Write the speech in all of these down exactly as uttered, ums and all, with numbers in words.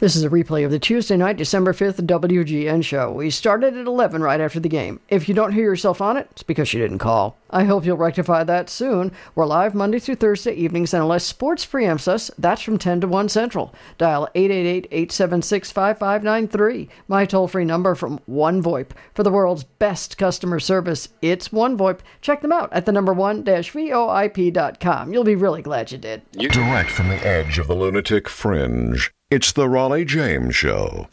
This is a replay of the Tuesday night, December fifth W G N show. We started at eleven right after the game. If you don't hear yourself on it, it's because you didn't call. I hope you'll rectify that soon. We're live Monday through Thursday evenings, and unless sports preempts us, that's from ten to one Central. Dial eight eight eight, eight seven six, five five nine three. My toll-free number from OneVoIP. For the world's best customer service, it's OneVoIP. Check them out at the number one dash V O I P dot com. You'll be really glad you did. Direct from the edge of the lunatic fringe, it's the Raleigh James Show.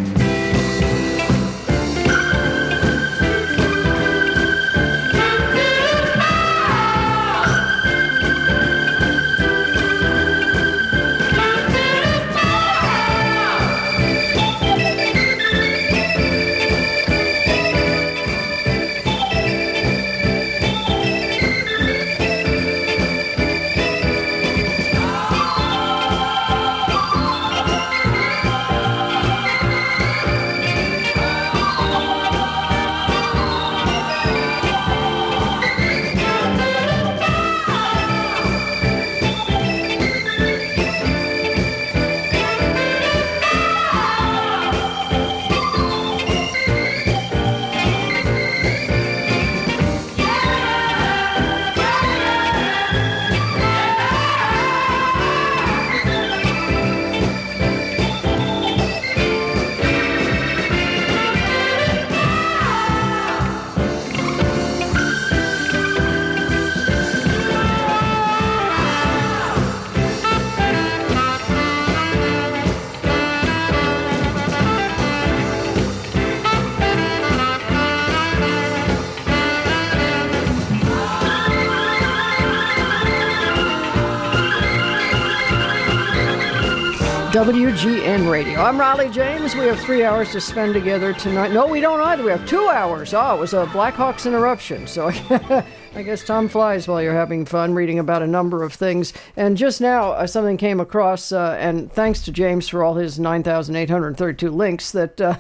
W G N Radio. I'm Raleigh James. We have three hours to spend together tonight. No, we don't either. We have two hours. Oh, it was a Blackhawks interruption. So I guess time flies while you're having fun reading about a number of things. And just now, uh, something came across, uh, and thanks to James for all his nine thousand eight hundred thirty-two links, that uh,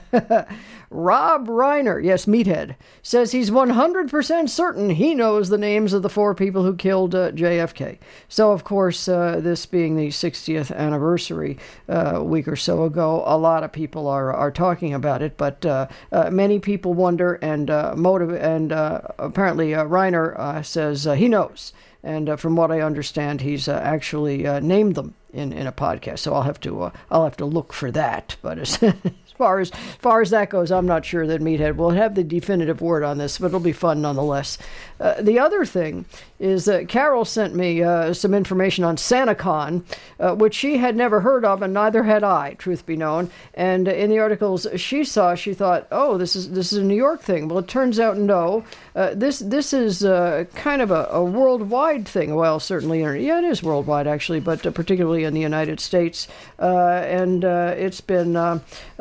Rob Reiner, yes, Meathead, says he's one hundred percent certain he knows the names of the four people who killed uh, J F K. So, of course, uh, this being the sixtieth anniversary uh, a week or so ago, a lot of people are are talking about it, but uh, uh, many people wonder, and uh, motive, and uh, apparently uh, Reiner uh, says uh, he knows. And uh, from what I understand, he's uh, actually uh, named them in, in a podcast. So I'll have to uh, I'll have to look for that. But as, as far as, as far as that goes, I'm not sure that Meathead will have the definitive word on this, but it'll be fun nonetheless. Uh, the other thing is that Carol sent me uh, some information on SantaCon, uh, which she had never heard of, and neither had I, truth be known. And uh, in the articles she saw, she thought, "Oh, this is this is a New York thing." Well, it turns out no. Uh, this this is uh, kind of a, a worldwide thing. Well, certainly, yeah, it is worldwide actually, but uh, particularly in the United States. Uh, and uh, it's been uh,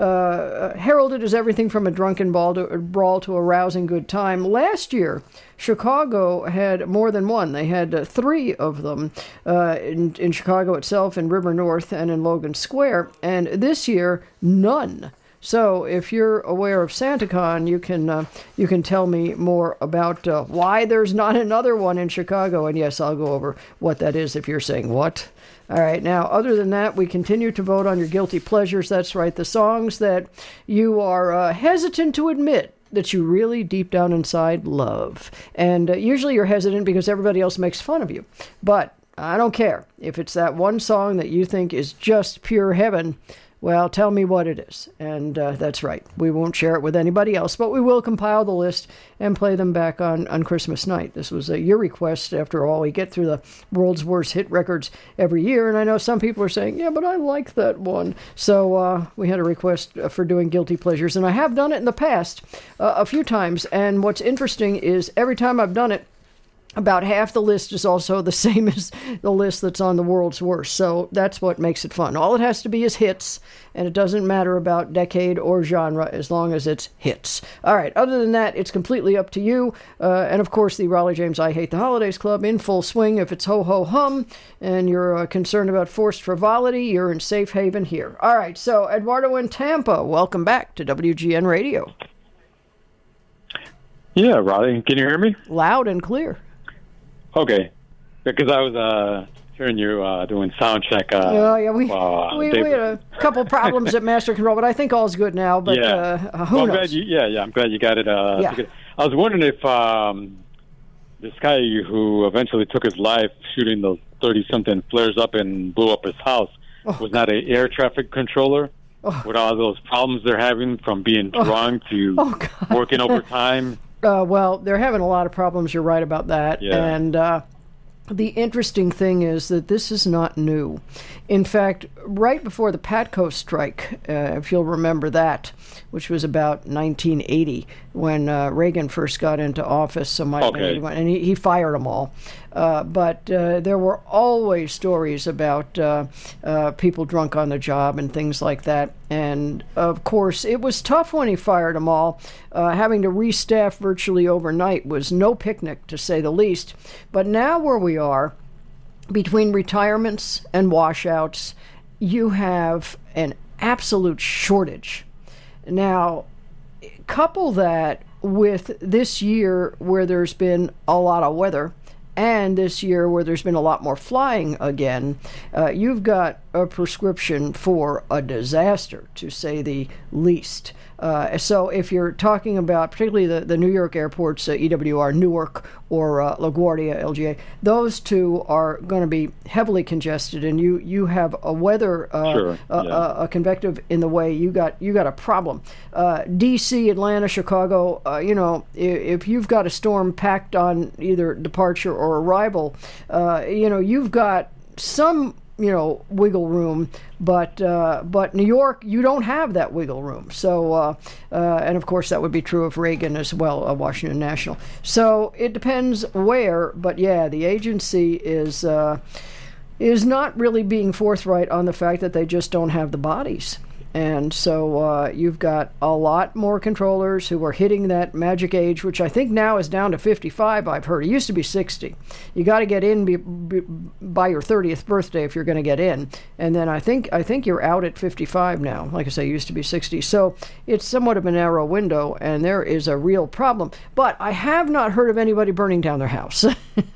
uh, heralded as everything from a drunken brawl to, brawl to a rousing good time. Last year, Chicago had more than one. They had uh, three of them uh, in, in Chicago itself, in River North, and in Logan Square. And this year, none. So if you're aware of SantaCon, you can uh, you can tell me more about uh, why there's not another one in Chicago. And yes, I'll go over what that is if you're saying, what? All right, now, other than that, we continue to vote on your guilty pleasures. That's right, the songs that you are uh, hesitant to admit that you really deep down inside love. And uh, usually you're hesitant because everybody else makes fun of you. But I don't care. If it's that one song that you think is just pure heaven, well, tell me what it is. And uh, that's right. We won't share it with anybody else, but we will compile the list and play them back on, on Christmas night. This was uh, your request. After all, we get through the world's worst hit records every year, and I know some people are saying, yeah, but I like that one. So uh, we had a request for doing Guilty Pleasures, and I have done it in the past uh, a few times, and what's interesting is every time I've done it, about half the list is also the same as the list that's on the world's worst. So that's what makes it fun. All it has to be is hits, and it doesn't matter about decade or genre as long as it's hits. All right, other than that, it's completely up to you. Uh, and of course, the Raleigh James I Hate the Holidays Club in full swing. If it's ho-ho-hum and you're uh, concerned about forced frivolity, you're in safe haven here. All right, so Eduardo in Tampa, welcome back to W G N Radio. Yeah, Raleigh, can you hear me? Loud and clear. Okay, because I was uh, hearing you uh, doing sound check. Uh, oh, yeah, we, uh, we, we had a couple problems at Master Control, but I think all's good now. But yeah. uh, who well, I'm knows? glad you, yeah, yeah, I'm glad you got it. Uh, yeah. it. I was wondering if um, this guy who eventually took his life shooting those thirty-something flares up and blew up his house oh, was not an air traffic controller oh. with all those problems they're having from being drunk oh. to oh, working overtime. Uh, well, they're having a lot of problems. You're right about that. Yeah. And uh, the interesting thing is that this is not new. In fact, right before the PATCO strike, uh, if you'll remember that, which was about nineteen eighty, when uh, Reagan first got into office, so might okay. eighty-one, and he, he fired them all. Uh, but uh, there were always stories about uh, uh, people drunk on the job and things like that. And, of course, it was tough when he fired them all. Uh, having to restaff virtually overnight was no picnic, to say the least. But now where we are, between retirements and washouts, you have an absolute shortage. Now, couple that with this year where there's been a lot of weather, and this year where there's been a lot more flying again, uh, you've got a prescription for a disaster, to say the least. Uh, so if you're talking about particularly the, the New York airports, uh, E W R Newark or uh, LaGuardia, L G A, those two are going to be heavily congested, and you, you have a weather, uh, sure, a, yeah. a, a convective in the way. You got you got a problem. Uh, D C, Atlanta, Chicago, uh, you know, if, if you've got a storm packed on either departure or arrival, uh, you know, you've got some you know, wiggle room, but uh, but New York, you don't have that wiggle room. So, uh, uh, and of course, that would be true of Reagan as well, uh, Washington National. So it depends where, but yeah, the agency is uh, is not really being forthright on the fact that they just don't have the bodies. And so uh, you've got a lot more controllers who are hitting that magic age, which I think now is down to fifty-five, I've heard. It used to be sixty. You got to get in be, be, by your thirtieth birthday if you're going to get in. And then I think I think you're out at fifty-five now. Like I say, it used to be sixty. So it's somewhat of a narrow window, and there is a real problem. But I have not heard of anybody burning down their house.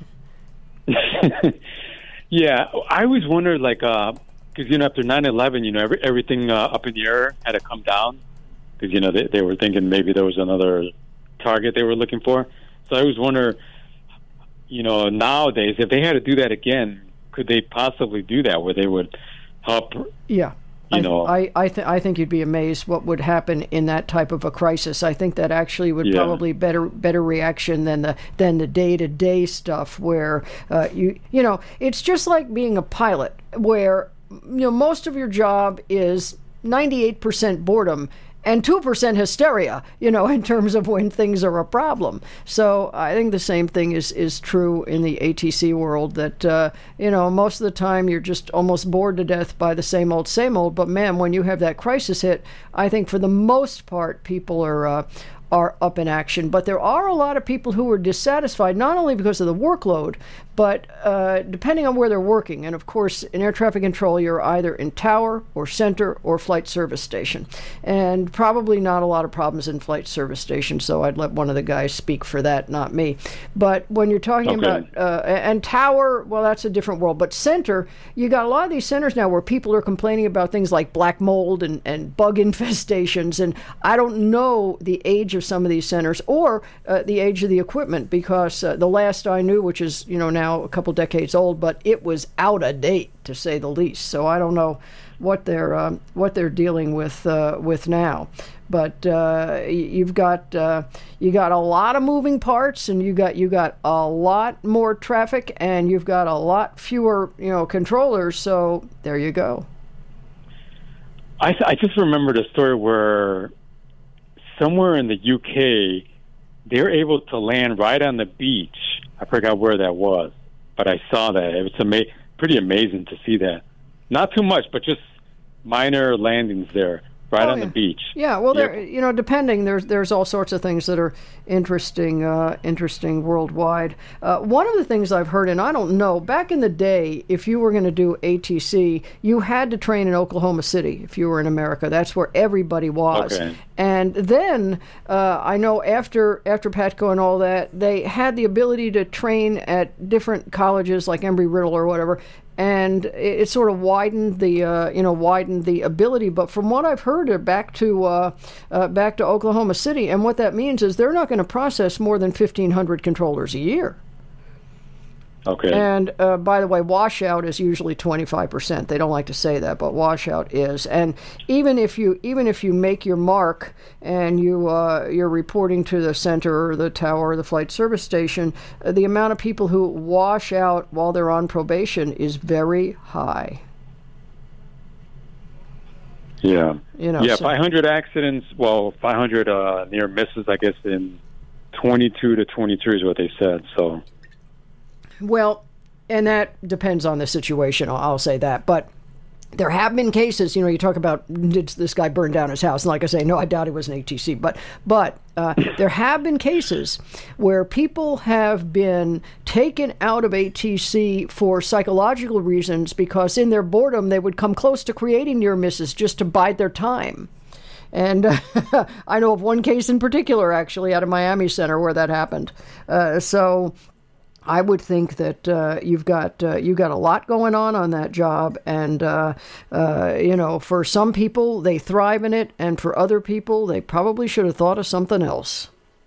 Yeah, I always wondered, like... Uh... Because, you know, after nine eleven, you know, every, everything uh, up in the air had to come down. Because, you know, they, they were thinking maybe there was another target they were looking for. So I always wonder, you know, nowadays, if they had to do that again, could they possibly do that where they would help, yeah. you I, know? I, I, th- I think you'd be amazed what would happen in that type of a crisis. I think that actually would yeah. probably better better reaction than the than the day-to-day stuff where, uh, you you know, it's just like being a pilot where... You know, most of your job is ninety-eight percent boredom and two percent hysteria, you know, in terms of when things are a problem. So I think the same thing is, is true in the A T C world, that, uh, you know, most of the time you're just almost bored to death by the same old, same old. But, man, when you have that crisis hit, I think for the most part people are... Uh, are up in action. But there are a lot of people who are dissatisfied, not only because of the workload, but uh, depending on where they're working. And of course, in air traffic control, you're either in tower or center or flight service station. And probably not a lot of problems in flight service station, so I'd let one of the guys speak for that, not me. But when you're talking okay. about, uh, and tower, well, that's a different world. But center, you got a lot of these centers now where people are complaining about things like black mold and, and bug infestations. And I don't know the age of some of these centers or uh, the age of the equipment, because uh, the last I knew, which is, you know, now a couple decades old, but it was out of date, to say the least. So I don't know what they're um, what they're dealing with uh, with now. But uh, you've got uh, you got a lot of moving parts, and you got you got a lot more traffic, and you've got a lot fewer, you know, controllers. So there you go. I I just remembered a story where somewhere in the U K, they're able to land right on the beach. I forgot where that was, but I saw that. It was ama- pretty amazing to see that. Not too much, but just minor landings there, right oh, on yeah. the beach. Yeah, well, yep. there, you know, depending, there's there's all sorts of things that are interesting, uh, interesting worldwide. Uh, one of the things I've heard, and I don't know, back in the day, if you were going to do A T C, you had to train in Oklahoma City if you were in America. That's where everybody was. Okay. And then uh, I know after after PATCO and all that, they had the ability to train at different colleges like Embry-Riddle or whatever. and it, it sort of widened the uh, you know widened the ability. But from what I've heard, they're back to uh, uh, back to Oklahoma City, and what that means is they're not going to process more than fifteen hundred controllers a year. Okay. And uh, by the way, washout is usually twenty-five percent. They don't like to say that, but washout is. And even if you even if you make your mark and you uh, you're reporting to the center or the tower or the flight service station, uh, the amount of people who wash out while they're on probation is very high. Yeah. You know. Yeah. So, five hundred accidents. Well, five hundred uh, near misses. I guess in twenty-two to twenty-three is what they said. So. Well, and that depends on the situation, I'll, I'll say that. But there have been cases, you know, you talk about, did this guy burn down his house? And like I say, no, I doubt it was an A T C. But but uh, there have been cases where people have been taken out of A T C for psychological reasons because in their boredom they would come close to creating near misses just to bide their time. And uh, I know of one case in particular, actually, out of Miami Center where that happened. Uh, so... I would think that uh, you've got uh, you've got a lot going on on that job, and uh, uh, you know, for some people they thrive in it, and for other people they probably should have thought of something else.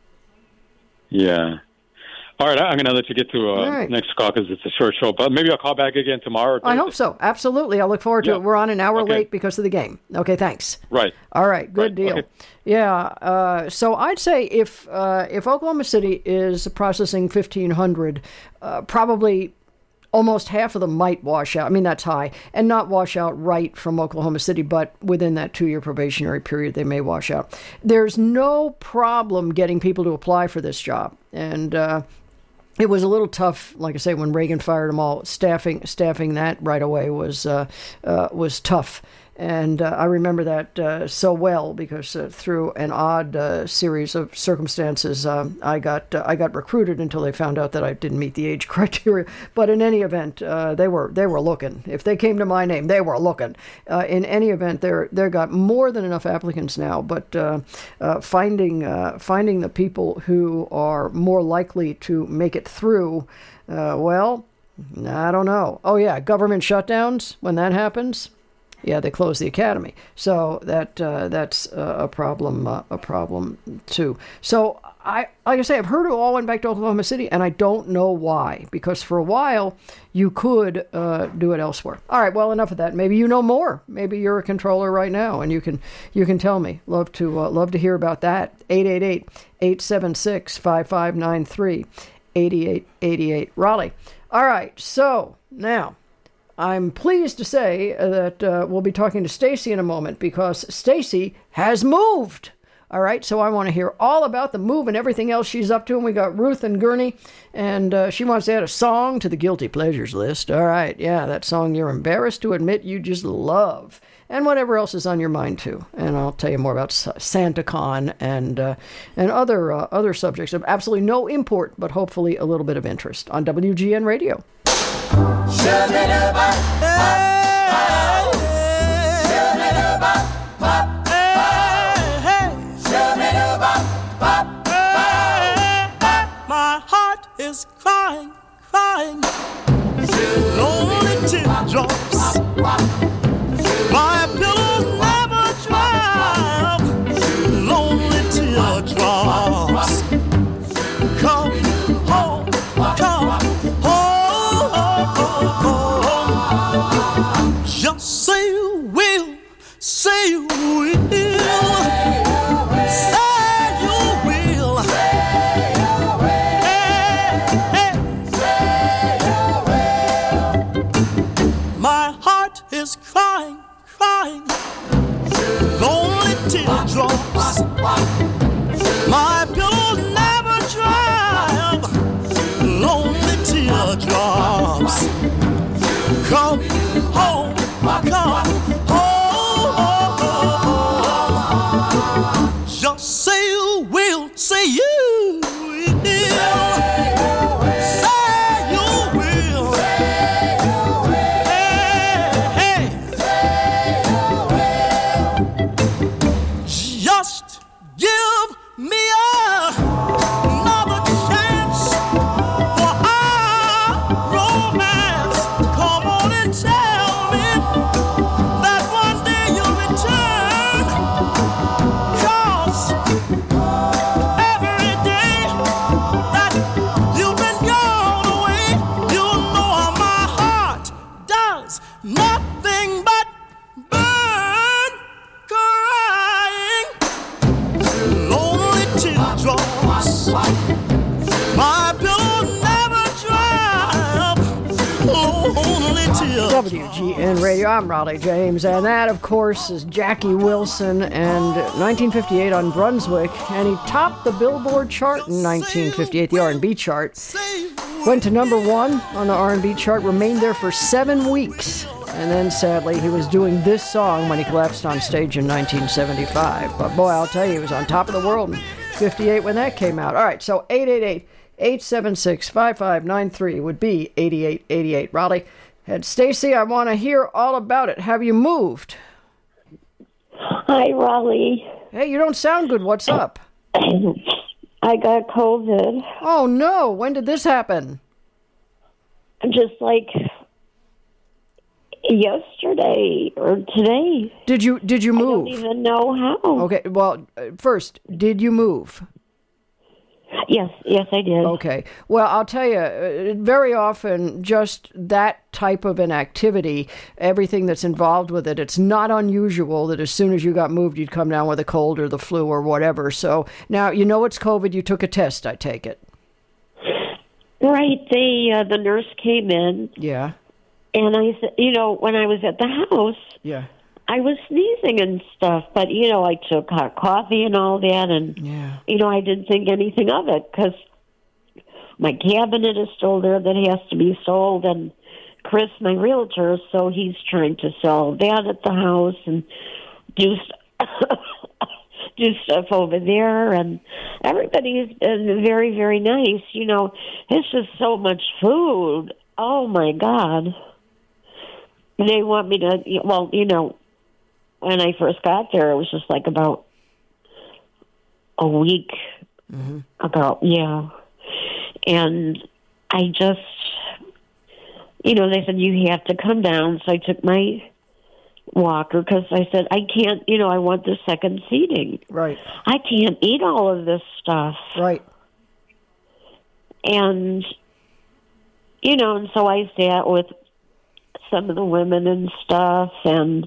Yeah. All right, I'm going to let you get to uh, right. next call because it's a short show, but maybe I'll call back again tomorrow. I hope so. Absolutely. I look forward to yeah. it. We're on an hour okay. late because of the game. Okay, thanks. Right. All right, good right. deal. Okay. Yeah, uh, so I'd say if uh, if Oklahoma City is processing fifteen hundred, uh, probably almost half of them might wash out. I mean, that's high. And not wash out right from Oklahoma City, but within that two-year probationary period, they may wash out. There's no problem getting people to apply for this job. And uh, it was a little tough, like I say, when Reagan fired them all. Staffing staffing that right away was uh, uh, was tough. And uh, I remember that uh, so well because uh, through an odd uh, series of circumstances, uh, I got uh, I got recruited until they found out that I didn't meet the age criteria. But in any event, uh, they were they were looking. If they came to my name, they were looking. Uh, in any event, they're they got more than enough applicants now. But uh, uh, finding uh, finding the people who are more likely to make it through, uh, well, I don't know. Oh yeah, government shutdowns when that happens. Yeah, they closed the academy, so that uh, that's uh, a problem. Uh, a problem too. So I, like I say, I've heard it all went back to Oklahoma City, and I don't know why. Because for a while you could uh, do it elsewhere. All right, well, enough of that. Maybe you know more. Maybe you're a controller right now, and you can you can tell me. Love to uh, love to hear about that. eight eight eight, eight seven six, five five nine three, eight eight eight eight Raleigh. All right, so now. I'm pleased to say that uh, we'll be talking to Stacy in a moment because Stacy has moved. All right, so I want to hear all about the move and everything else she's up to. And we got Ruth and Gurney, and uh, she wants to add a song to the Guilty Pleasures list. All right, yeah, that song you're embarrassed to admit you just love. And whatever else is on your mind, too. And I'll tell you more about SantaCon and uh, and other uh, other subjects of absolutely no import, but hopefully a little bit of interest on W G N Radio. My heart is crying, crying, lonely teardrops. My pillow never dry, lonely teardrops. Come home, come home. Just say you will, say you will. Is crying, crying, lonely teardrops. My pillow never dry, lonely teardrops. Come home, come home. Just say you will, say you will. Come on and G N Radio. I'm Raleigh James, and that, of course, is Jackie Wilson, and nineteen fifty-eight on Brunswick, and he topped the Billboard chart in nineteen fifty-eight, the R and B chart. Went to number one on the R and B chart, remained there for seven weeks, and then, sadly, he was doing this song when he collapsed on stage in nineteen seventy-five. But, boy, I'll tell you, he was on top of the world in fifty-eight when that came out. All right, so eight eight eight, eight seven six, five five nine three would be eighty-eight eighty-eight. Raleigh. And Stacy, I want to hear all about it. Have you moved? Hi, Raleigh. Hey, you don't sound good. What's up? I got COVID. Oh, no. When did this happen? Just like yesterday or today. Did you did you move? I don't even know how. Okay, well, first, did you move? Yes, yes, I did. Okay. Well, I'll tell you, very often, just that type of an activity, everything that's involved with it, it's not unusual that as soon as you got moved, you'd come down with a cold or the flu or whatever. So now, you know it's COVID. You took a test, I take it. Right. They, uh, the nurse came in. Yeah. And I said, you know, when I was at the house. Yeah. I was sneezing and stuff, but, you know, I took hot coffee and all that, and, yeah. you know, I didn't think anything of it, because my cabinet is still there that has to be sold, and Chris, my realtor, so he's trying to sell that at the house and do, st- do stuff over there, and everybody's been very, very nice. You know, it's just so much food. Oh, my God. They want me to, well, you know, when I first got there, it was just like about a week mm-hmm. ago, yeah. And I just, you know, they said, you have to come down. So I took my walker because I said, I can't, you know, I want the second seating. Right. I can't eat all of this stuff. Right. And, you know, and so I sat with some of the women and stuff, and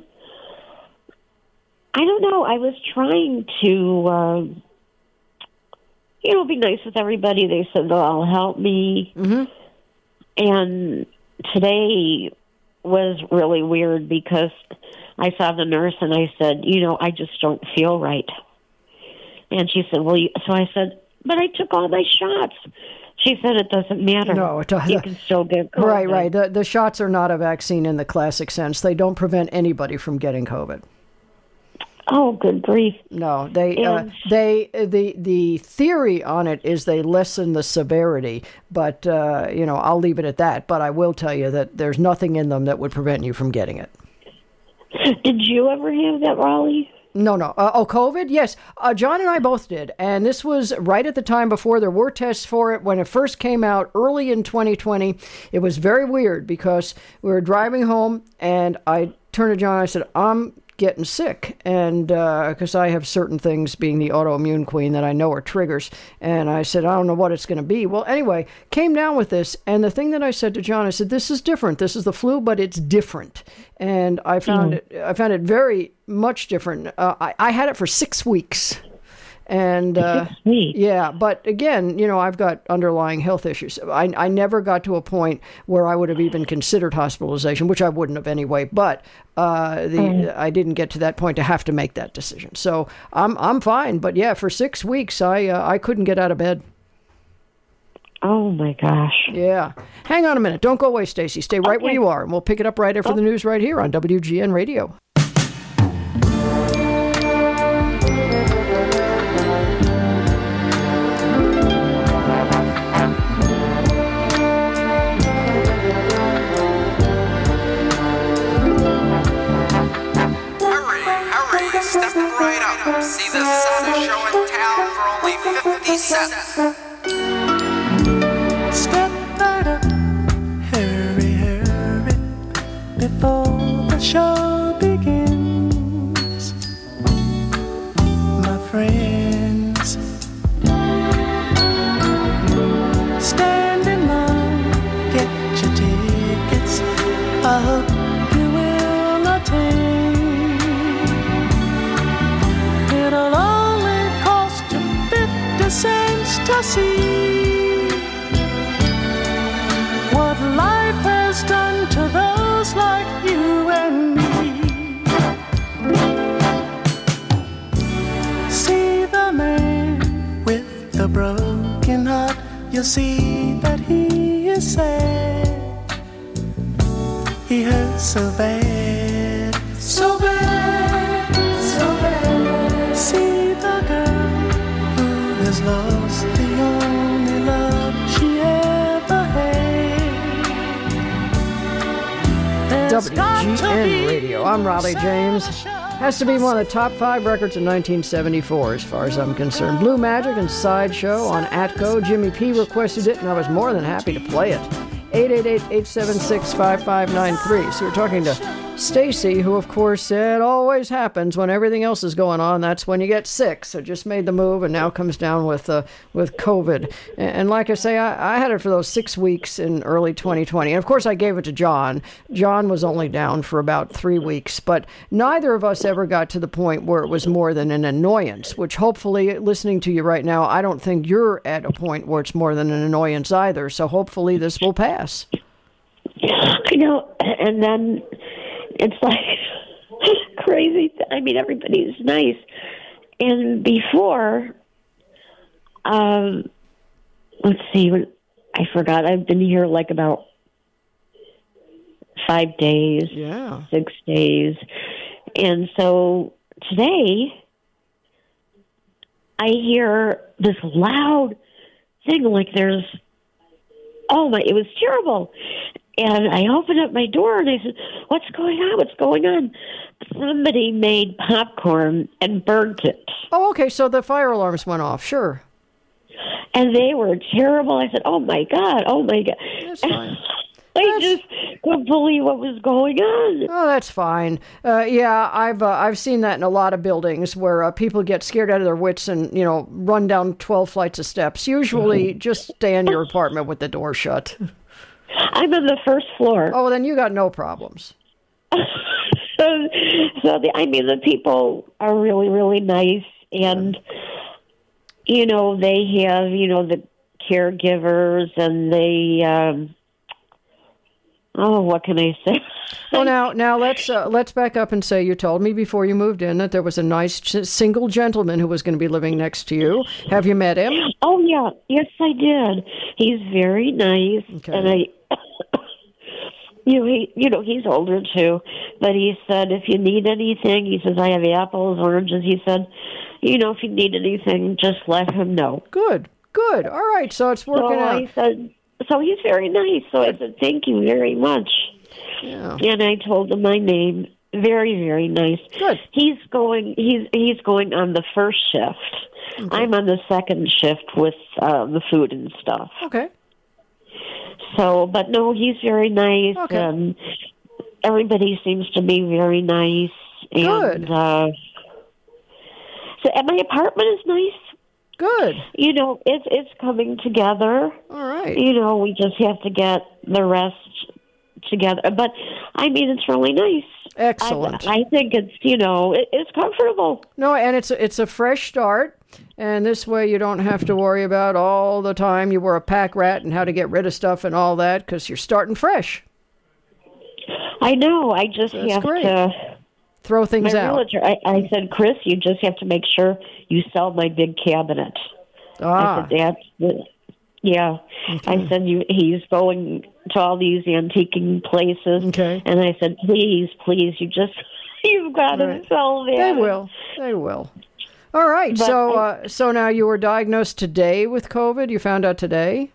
I don't know, I was trying to, uh, you know, be nice with everybody. They said they'll all help me. Mm-hmm. And today was really weird because I saw the nurse and I said, you know, I just don't feel right. And she said, well, you, so I said, but I took all my shots. She said it doesn't matter. No, it doesn't. You can still get COVID. Right, right. The, the shots are not a vaccine in the classic sense. They don't prevent anybody from getting COVID. Oh, good grief. No, they, and, uh, they, the, the theory on it is they lessen the severity, but, uh, you know, I'll leave it at that. But I will tell you that there's nothing in them that would prevent you from getting it. Did you ever have that, Raleigh? No, no. Uh, oh, COVID? Yes. Uh, John and I both did. And this was right at the time before there were tests for it. When it first came out early in twenty twenty, it was very weird because we were driving home and I turned to John and I said, I'm getting sick. And because uh, I have certain things, being the autoimmune queen, that I know are triggers. And I said, I don't know what it's going to be. Well, anyway, came down with this. And the thing that I said to John, I said, this is different. This is the flu, but it's different. And I found mm. it, I found it very much different. Uh, I, I had it for six weeks. And uh, yeah, but again, you know, I've got underlying health issues. I, I never got to a point where I would have even considered hospitalization, which I wouldn't have anyway. But uh, the mm. I didn't get to that point to have to make that decision. So I'm I'm fine. But yeah, for six weeks, I uh, I couldn't get out of bed. Oh my gosh. Yeah. Hang on a minute. Don't go away, Stacy. Stay right okay. where you are, and we'll pick it up right after oh. the news right here on W G N Radio. Step right up. See the sun is showing town for only fifty cents. Step right up. Hurry, hurry, before the show begins. My friends, stand in line, get your tickets. I hope you will attend. It'll only cost you fifty cents to see what life has done to those like you you see that he is sad. He hurts so bad, so bad, so bad. See the girl who has lost the only love she ever had. W G N Radio. I'm Raleigh James. Has to be one of the top five records of nineteen seventy-four, as far as I'm concerned. Blue Magic and Sideshow on Atco. Jimmy P requested it, and I was more than happy to play it. eight eight eight, eight seven six, five five nine three. So we're talking to Stacy, who, of course, said always happens when everything else is going on. That's when you get sick. So just made the move and now comes down with uh, with COVID. And, and like I say, I, I had it for those six weeks in early twenty twenty. And, of course, I gave it to John. John was only down for about three weeks. But neither of us ever got to the point where it was more than an annoyance, which hopefully, listening to you right now, I don't think you're at a point where it's more than an annoyance either. So hopefully this will pass. I know. And then it's like crazy. I mean, everybody's nice. And before, um, let's see, I forgot. I've been here like about five days, Yeah. six days. And so today, I hear this loud thing like there's, oh my, it was terrible. And I opened up my door and I said, what's going on? What's going on? Somebody made popcorn and burnt it. Oh, okay. So the fire alarms went off. Sure. And they were terrible. I said, oh my God, oh my God. That's fine. I That's- just couldn't believe what was going on. Oh, that's fine. Uh, yeah, I've uh, I've seen that in a lot of buildings where uh, people get scared out of their wits and, you know, run down twelve flights of steps. Usually just stay in your apartment with the door shut. I'm on the first floor. Oh, then you got no problems. so, so the, I mean, the people are really, really nice. And, you know, they have, you know, the caregivers and they, um, oh, what can I say? Well, now, now let's uh, let's back up and say you told me before you moved in that there was a nice ch- single gentleman who was going to be living next to you. Have you met him? Oh, yeah. Yes, I did. He's very nice. Okay. And I, you know, he, you know, he's older too, but he said, if you need anything, he says, I have apples, oranges. He said, you know, if you need anything, just let him know. Good, good. All right, so it's working so out. I said, so he's very nice. So I said, thank you very much. Yeah. And I told him my name. Very, very nice. Good. He's going. He's he's going on the first shift. Okay. I'm on the second shift with uh, the food and stuff. Okay. So, but no, he's very nice, Okay. and everybody seems to be very nice. And, Good. Uh, so, and my apartment is nice. Good. You know, it's it's coming together. All right. You know, we just have to get the rest together. But I mean, it's really nice. Excellent. I, I think it's, you know, it, it's comfortable. No, and it's a, it's a fresh start, and this way you don't have to worry about all the time you were a pack rat and how to get rid of stuff and all that because you're starting fresh. I know. I just That's have great. to. Throw things My out. realtor, I, I said, Chris, you just have to make sure you sell my big cabinet. Ah, I said, that's the, yeah. I said, you, he's going to all these antiquing places. Okay. And I said, please, please, you just, you've got to Right. sell that. they will. They will. All right. But so, I- uh, so now you were diagnosed today with COVID. You found out today.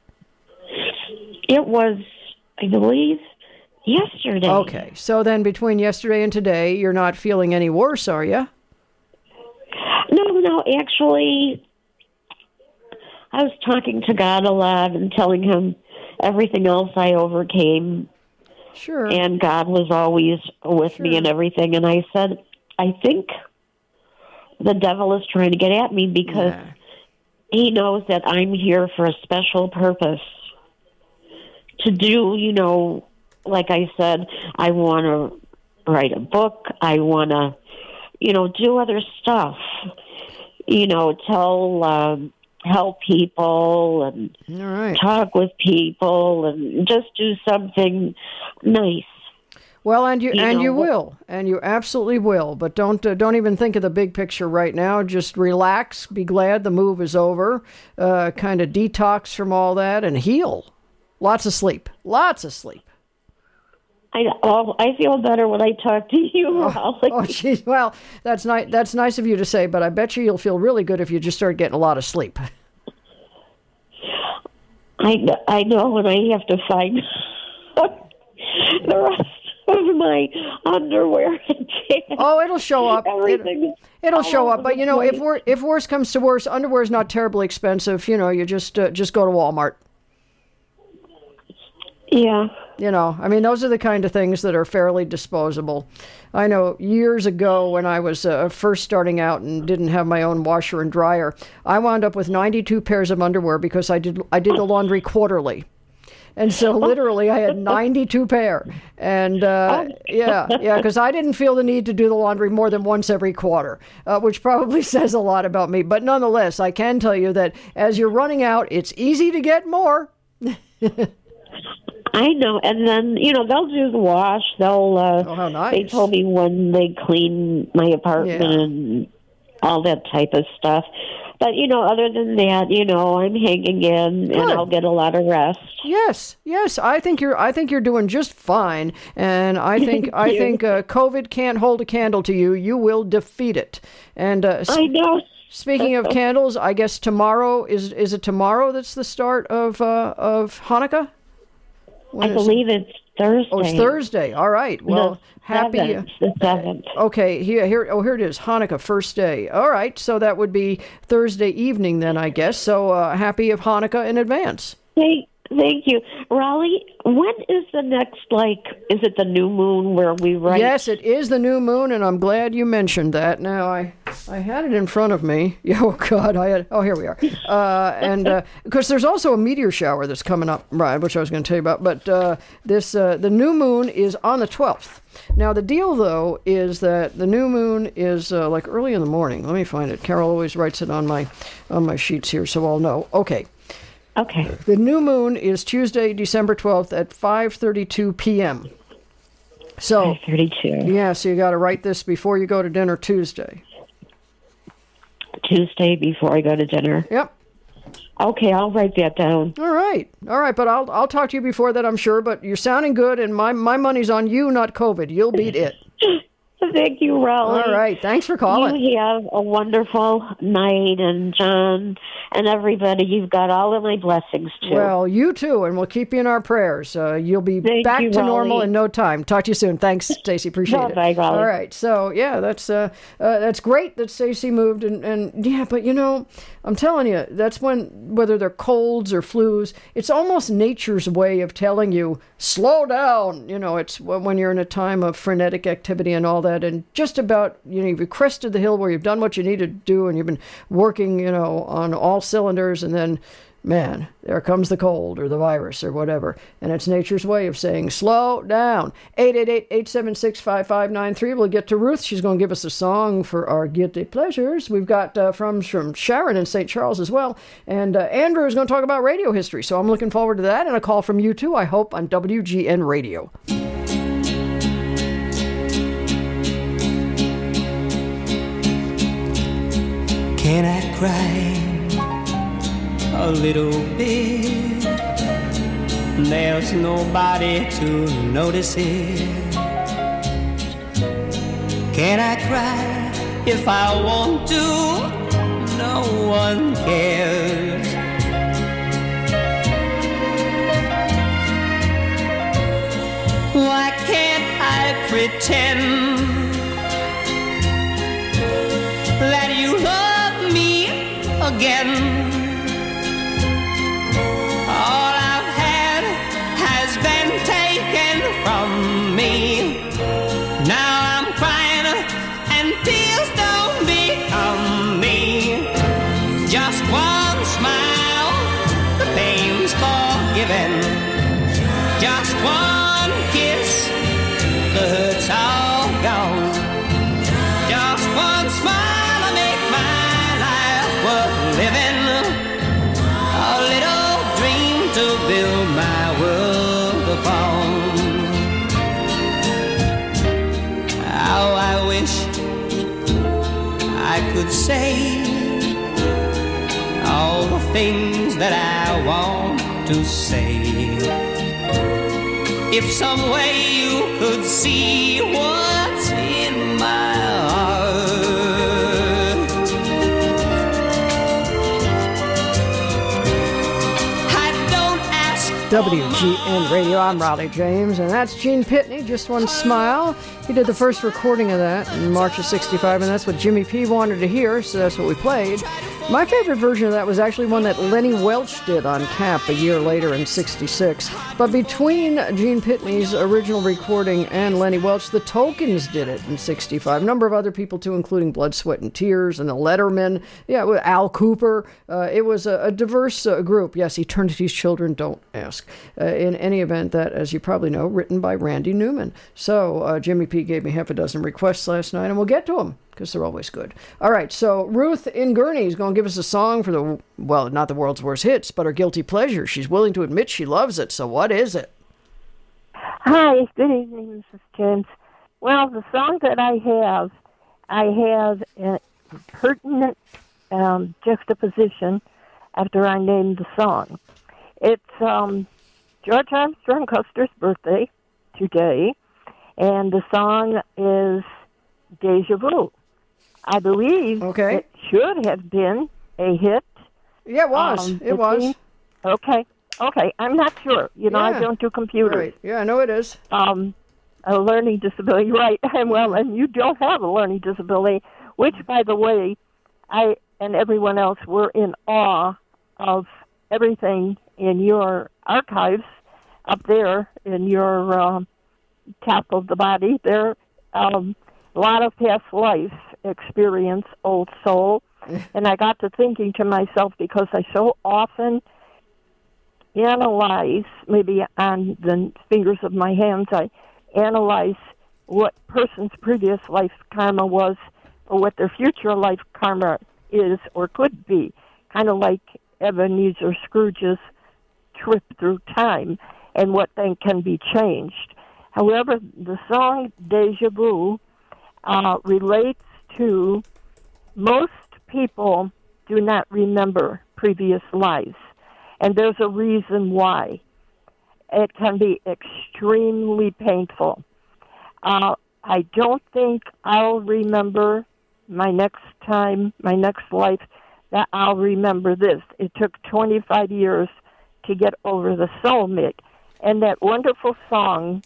It was, I believe, yesterday. Okay. So then, between yesterday and today, you're not feeling any worse, are you? No, no, actually, I was talking to God a lot and telling him everything else I overcame, Sure. and God was always with me Sure. and everything. And I said, I think the devil is trying to get at me because Yeah. he knows that I'm here for a special purpose. To do, you know, like I said, I want to write a book. I want to, you know, do other stuff. You know, tell, um, help people and All right. talk with people and just do something nice. Well, and you, You and know, you but- will, and you absolutely will. But don't uh, don't even think of the big picture right now. Just relax, be glad the move is over, uh, kind of detox from all that, and heal. Lots of sleep, lots of sleep. I oh, I feel better when I talk to you, Raleigh. Oh, geez. Well, that's nice. That's nice of you to say, but I bet you you'll feel really good if you just start getting a lot of sleep. I I know when I have to find the rest of my underwear and pants. Oh, it'll show up. Everything. It, it'll all show up. over But the you know, if place. we're if worse comes to worse, underwear is not terribly expensive. You know, you just uh, just go to Walmart. Yeah. You know, I mean, those are the kind of things that are fairly disposable. I know years ago when I was uh, first starting out and didn't have my own washer and dryer, I wound up with ninety-two pairs of underwear because I did I did the laundry quarterly. And so literally I had ninety-two pair. And uh, yeah, yeah, because I didn't feel the need to do the laundry more than once every quarter, uh, which probably says a lot about me. But nonetheless, I can tell you that as you're running out, it's easy to get more. I know, and then you know they'll do the wash. They'll. Uh, Oh, how nice. They told me when they clean my apartment Yeah. and all that type of stuff. But you know, other than that, you know, I'm hanging in, Good. and I'll get a lot of rest. Yes, yes, I think you're. I think you're doing just fine, and I think I you. think uh, COVID can't hold a candle to you. You will defeat it. And uh, s- I know. speaking of candles, I guess tomorrow is is it tomorrow that's the start of uh, of Hanukkah? When I is it? believe it's Thursday. Oh, it's Thursday. All right. Well, The happy. seventh, the seventh. Okay, here, here, oh, here it is. Hanukkah, first day. All right, so that would be Thursday evening then, I guess. So uh, happy of Hanukkah in advance. Thank, thank you, Raleigh. When is the next? Like, is it the new moon where we write? Yes, it is the new moon, and I'm glad you mentioned that. Now, I I had it in front of me. Oh, God, I had. Oh, here we are. Uh, and because there's also a meteor shower that's coming up, right, which I was going to tell you about. But uh, this uh, the new moon is on the twelfth. Now, the deal, though, is that the new moon is uh, like early in the morning. Let me find it. Carol always writes it on my on my sheets here, so I'll know. Okay. Okay. The new moon is Tuesday, December twelfth at five thirty-two p.m. So, thirty-two. yeah, so you got to write this before you go to dinner Tuesday. Tuesday before I go to dinner. Yep. Okay, I'll write that down. All right. All right, but I'll I'll talk to you before that, I'm sure, but you're sounding good, and my, my money's on you, not COVID. You'll beat it. Thank you, Raleigh. All right. Thanks for calling. You have a wonderful night, and John and everybody, you've got all of my blessings, too. Well, you too, and we'll keep you in our prayers. Uh, you'll be Thank back you, to normal Raleigh. in no time. Talk to you soon. Thanks, Stacey. Appreciate it. Bye-bye, Raleigh. All right. So yeah, that's uh, uh, that's great that Stacey moved, and, and yeah, but you know, I'm telling you, that's when whether they're colds or flus, it's almost nature's way of telling you slow down. You know, it's when you're in a time of frenetic activity and all that, and just about you know you've crested the hill where you've done what you need to do, and you've been working, you know, on all cylinders, and then. Man, there comes the cold or the virus or whatever. And it's nature's way of saying, slow down. eight eight eight, eight seven six, five five nine three. We'll get to Ruth. She's going to give us a song for our guilty pleasures. We've got uh, from, from Sharon in Saint Charles as well. And uh, Andrew is going to talk about radio history. So I'm looking forward to that. And a call from you too, I hope, on W G N Radio. Can I cry a little bit? There's nobody to notice it. Can I cry if I want to? No one cares. Why can't I pretend that you love me again? All I've had has been taken from me. Now I'm crying and tears don't become me. Just one smile, the pain's forgiven. Just one kiss, the hurt's all gone. Just one smile to make my life worth living. A little dream to build my world upon. could say all the things that I want to say. If some way you could see what's in my heart, I don't ask. W G N Radio, I'm Raleigh James, and that's Gene Pitney, Just One Smile. He did the first recording of that in March of sixty-five, and that's what Jimmy P wanted to hear, so that's what we played. My favorite version of that was actually one that Lenny Welch did on Cap a year later in sixty-six. But between Gene Pitney's original recording and Lenny Welch, the Tokens did it in sixty-five. A number of other people, too, including Blood, Sweat, and Tears and the Lettermen. Yeah, with Al Cooper. Uh, it was a, a diverse uh, group. Yes, Eternity's Children, don't ask. Uh, in any event, that, as you probably know, written by Randy Newman. So uh, Jimmy P gave me half a dozen requests last night, and we'll get to them, because they're always good. All right, so Ruth in Gurney is going to give us a song for the, well, not the world's worst hits, but her guilty pleasure. She's willing to admit she loves it, so what is it? Hi, good evening, Missus James. Well, the song that I have, I have a pertinent um, juxtaposition after I named the song. It's um, George Armstrong Custer's birthday today, and the song is Deja Vu. I believe okay. it should have been a hit. Yeah, it was. Um, it between, was. Okay. Okay. I'm not sure. You know, yeah. I don't do computers. Right. Yeah, I know it is. Um, a learning disability, right. Well, and you don't have a learning disability, which, by the way, I and everyone else were in awe of everything in your archives up there in your um, top of the body there. Um, a lot of past life experience, old soul. And I got to thinking to myself, because I so often analyze, maybe on the fingers of my hands, I analyze what person's previous life karma was or what their future life karma is or could be. Kind of like Ebenezer Scrooge's trip through time and what then can be changed. However, the song Deja Vu uh, relates to most people do not remember previous lives. And there's a reason why. It can be extremely painful. Uh, I don't think I'll remember my next time, my next life, that I'll remember this. It took twenty-five years to get over the soulmate. And that wonderful song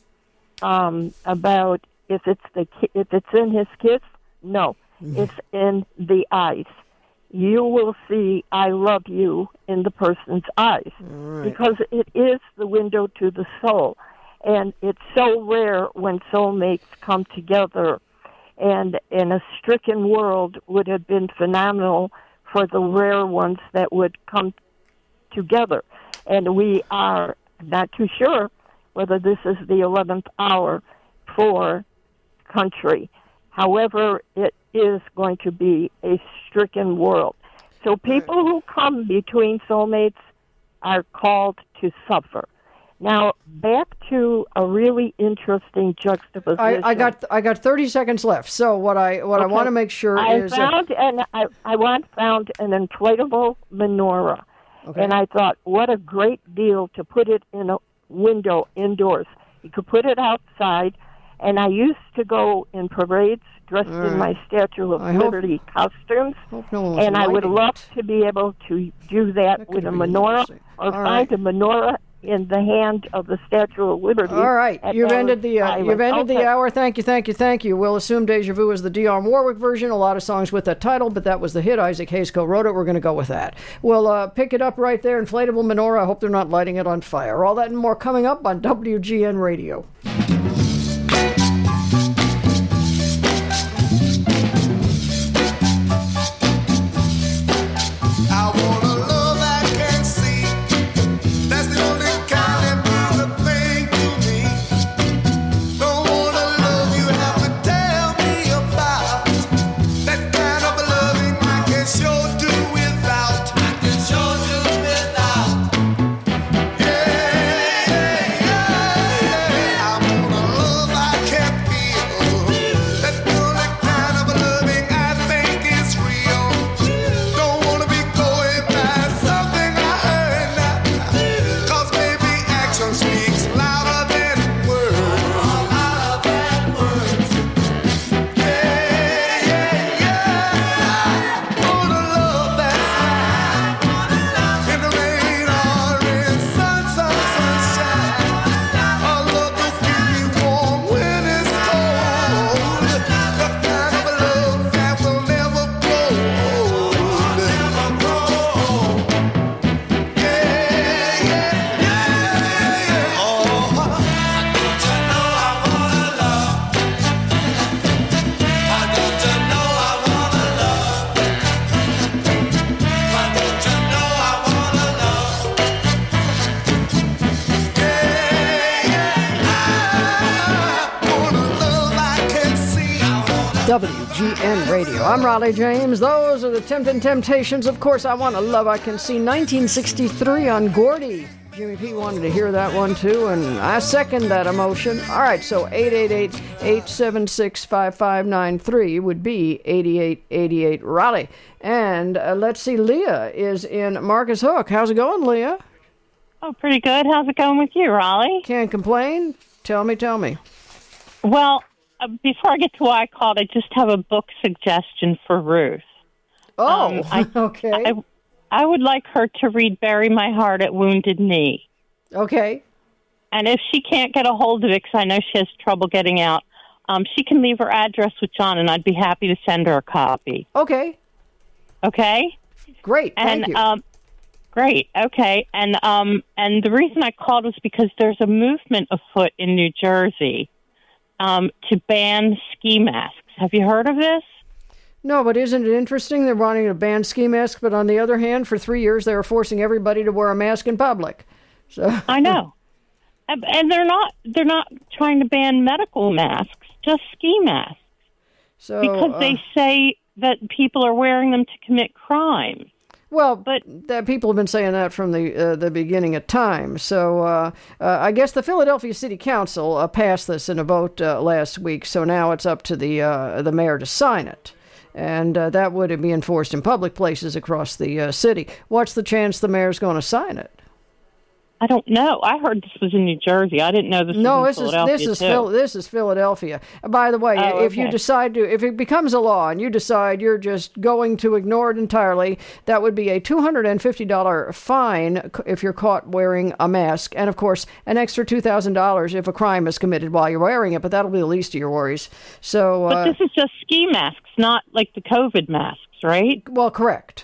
um, about if it's the ki- if it's in his kiss, no, mm-hmm. It's in the eyes. You will see I love you in the person's eyes, right. Because it is the window to the soul. And it's so rare when soulmates come together. And in a stricken world would have been phenomenal for the rare ones that would come together. And we are not too sure whether this is the eleventh hour for country. However, it is going to be a stricken world. So people who come between soulmates are called to suffer. Now, back to a really interesting juxtaposition. I, I got I got thirty seconds left. So what I what okay. I want to make sure I is found uh, and I I want found an inflatable menorah, okay. And I thought, what a great deal to put it in a window indoors. You could put it outside, and I used to go in parades dressed right. in my Statue of I Liberty hope, costumes, hope no and I would love it. to be able to do that, that with a menorah, or All find right. a menorah in the hand of the Statue of Liberty. All right, you've ended the uh, you've ended okay. the hour. Thank you, thank you, thank you. We'll assume Deja Vu is the Dionne Warwick version. A lot of songs with that title, but that was the hit. Isaac Hayes co-wrote it. We're going to go with that. We'll uh, pick it up right there. Inflatable menorah. I hope they're not lighting it on fire. All that and more coming up on W G N Radio. I'm W G N Radio. I'm Raleigh James. Those are the Temptin' Temptations. Of course, I Want to Love I Can See. nineteen sixty-three on Gordy. Jimmy P wanted to hear that one, too, and I second that emotion. All right, so eight eight eight, eight seven six, five five nine three would be eighty-eight eighty-eight Raleigh. And uh, let's see, Leah is in Marcus Hook. How's it going, Leah? Oh, pretty good. How's it going with you, Raleigh? Can't complain. Tell me, tell me. Well, uh, before I get to why I called, I just have a book suggestion for Ruth. Oh, um, I, okay. I, I would like her to read Bury My Heart at Wounded Knee. Okay. And if she can't get a hold of it, because I know she has trouble getting out, um, she can leave her address with John, and I'd be happy to send her a copy. Okay. Okay? Great, and, thank you. Um, great, okay. And, um, and the reason I called was because there's a movement afoot in New Jersey um, to ban ski masks. Have you heard of this? No, but isn't it interesting? They're wanting to ban ski masks, but on the other hand, for three years they were forcing everybody to wear a mask in public. So I know. And and they're not they're not trying to ban medical masks, just ski masks. So because uh, they say that people are wearing them to commit crimes. Well, but that people have been saying that from the uh, the beginning of time. So uh, uh, I guess the Philadelphia City Council uh, passed this in a vote uh, last week. So now it's up to the uh, the mayor to sign it, and uh, that would be enforced in public places across the uh, city. What's the chance the mayor's going to sign it? I don't know. I heard this was in New Jersey. I didn't know this no, was in this Philadelphia, is this is too. Phil, this is Philadelphia. By the way, Oh, if you okay. decide to, if it becomes a law and you decide you're just going to ignore it entirely, that would be a two hundred and fifty dollar fine if you're caught wearing a mask, and of course, an extra two thousand dollars if a crime is committed while you're wearing it. But that'll be the least of your worries. So, But uh, this is just ski masks, not like the COVID masks, right? well, correct.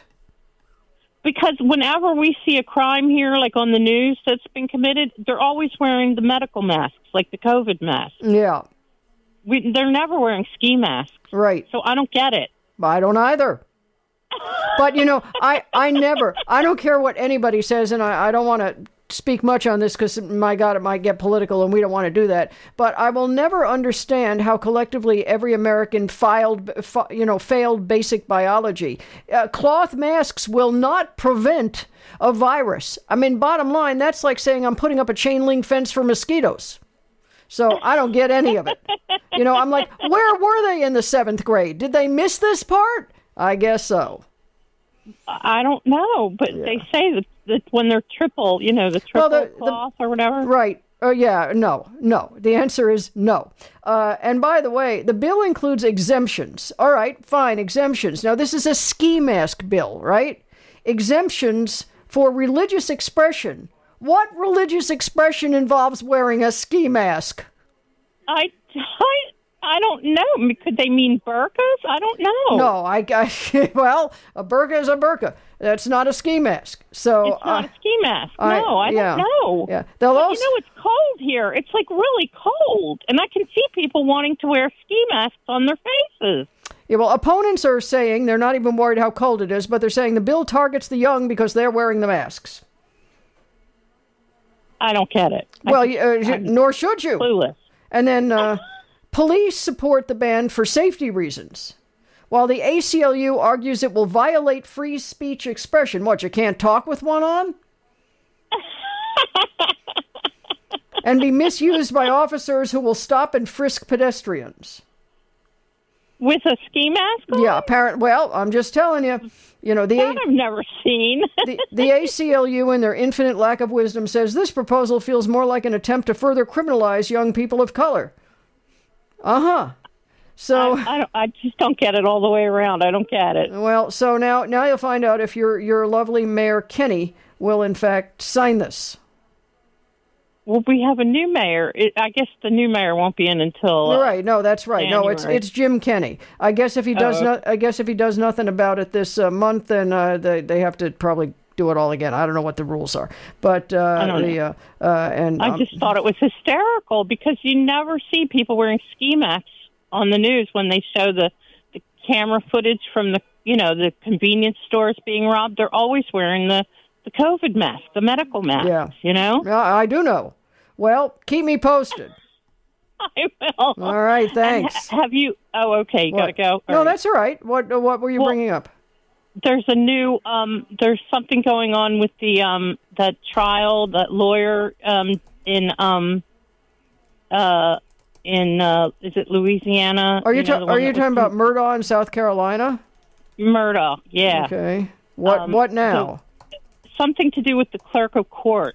Because whenever we see a crime here, like on the news that's been committed, they're always wearing the medical masks, like the COVID masks. Yeah, We, they're never wearing ski masks. right. So I don't get it. I don't either. But, you know, I, I never, I don't care what anybody says, and I, I don't want to speak much on this because, my God, it might get political, and we don't want to do that. But I will never understand how collectively every American filed, fi, you know, failed basic biology. Uh, cloth masks will not prevent a virus. I mean, bottom line, that's like saying I'm putting up a chain link fence for mosquitoes. So I don't get any of it. You know, I'm like, where were they in the seventh grade? Did they miss this part? I guess so. I don't know, but Yeah. they say that, that when they're triple, you know, the triple Well, the- the- cloth or whatever. Right. Oh, yeah. No, no. The answer is no. Uh, and by the way, the bill includes exemptions. All right, fine, exemptions. Now, this is a ski mask bill, right? Exemptions for religious expression. What religious expression involves wearing a ski mask? I, I, I don't know. Could they mean burqas? I don't know. No, I, I well, a burqa is a burqa. That's not a ski mask. So It's not uh, a ski mask. I- No, I, yeah. don't know. Yeah, they'll But also. you know, it's cold here. It's like really cold. And I can see people wanting to wear ski masks on their faces. Yeah, well, opponents are saying they're not even worried how cold it is, but they're saying the bill targets the young because they're wearing the masks. I don't get it. I Well, just- uh, I'm nor should you. clueless. And then uh, police support the ban for safety reasons, while the A C L U argues it will violate free speech expression. What, you can't talk with one on? And be misused by officers who will stop and frisk pedestrians. With a ski mask on? Yeah, apparent. Well, I'm just telling you. You know, the That I've never seen. the, the A C L U, in their infinite lack of wisdom, says this proposal feels more like an attempt to further criminalize young people of color. Uh-huh. So, I, I, don't, I just don't get it all the way around. I don't get it. well, so now now you'll find out if your your lovely Mayor Kenny will, in fact, sign this. Well, we have a new mayor. It, I guess the new mayor won't be in until. Uh, Right? No, that's right. No, it's January. it's Jim Kenny. I guess if he does Oh, not, I guess if he does nothing about it this uh, month, then uh, they they have to probably do it all again. I don't know what the rules are, but uh, I don't the know. uh, uh, and I um, just thought it was hysterical because you never see people wearing ski masks on the news when they show the, the camera footage from the you know the convenience stores being robbed. They're always wearing the, the COVID mask, the medical mask. Yeah. You know. yeah, I do know. Well, keep me posted. I will. All right, thanks. Ha- have you? Oh, okay. You gotta What? go. All No, right. that's all right. What What were you Well, bringing up? There's a new. Um, there's something going on with the um that trial, that lawyer um in um uh in uh is it Louisiana? Are you, know, ta- the are one you that was talking about Murdaugh in South Carolina? Murdaugh? Yeah. Okay. What Um, What now? so something to do with the clerk of court.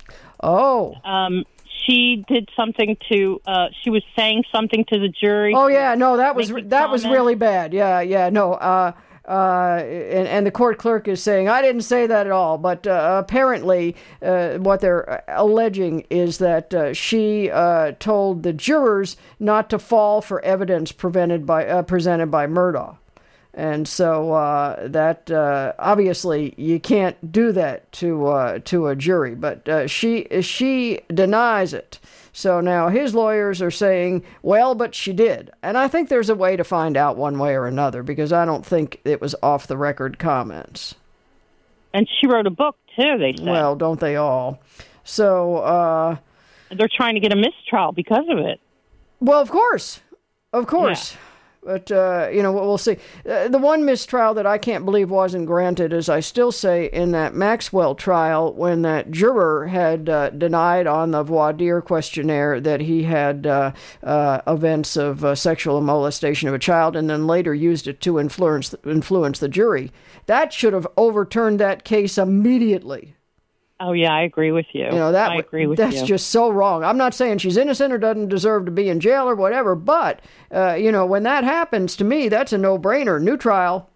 Oh. Um, she did something to. Uh, she was saying something to the jury. Oh yeah, no, that was making that was comments. really bad. Yeah, yeah, no. Uh, uh, and, and the court clerk is saying, I didn't say that at all. But uh, apparently, uh, what they're alleging is that uh, she uh, told the jurors not to fall for evidence prevented by uh, presented by Murdaugh. And so uh, that uh, obviously you can't do that to uh, to a jury, but uh, she she denies it. So now his lawyers are saying, well, but she did. And I think there's a way to find out one way or another, because I don't think it was off the record comments. And she wrote a book too. They said. Well, don't they all? So uh, they're trying to get a mistrial because of it. well, of course, of course. But, uh, you know, we'll see. Uh, the one mistrial that I can't believe wasn't granted is, I still say, in that Maxwell trial, when that juror had uh, denied on the voir dire questionnaire that he had uh, uh, events of uh, sexual molestation of a child, and then later used it to influence, influence the jury. That should have overturned that case immediately. Oh yeah, I agree with you. You know, that I agree with that's you. just so wrong. I'm not saying she's innocent or doesn't deserve to be in jail or whatever, but uh, you know, when that happens, to me, that's a no-brainer. New trial.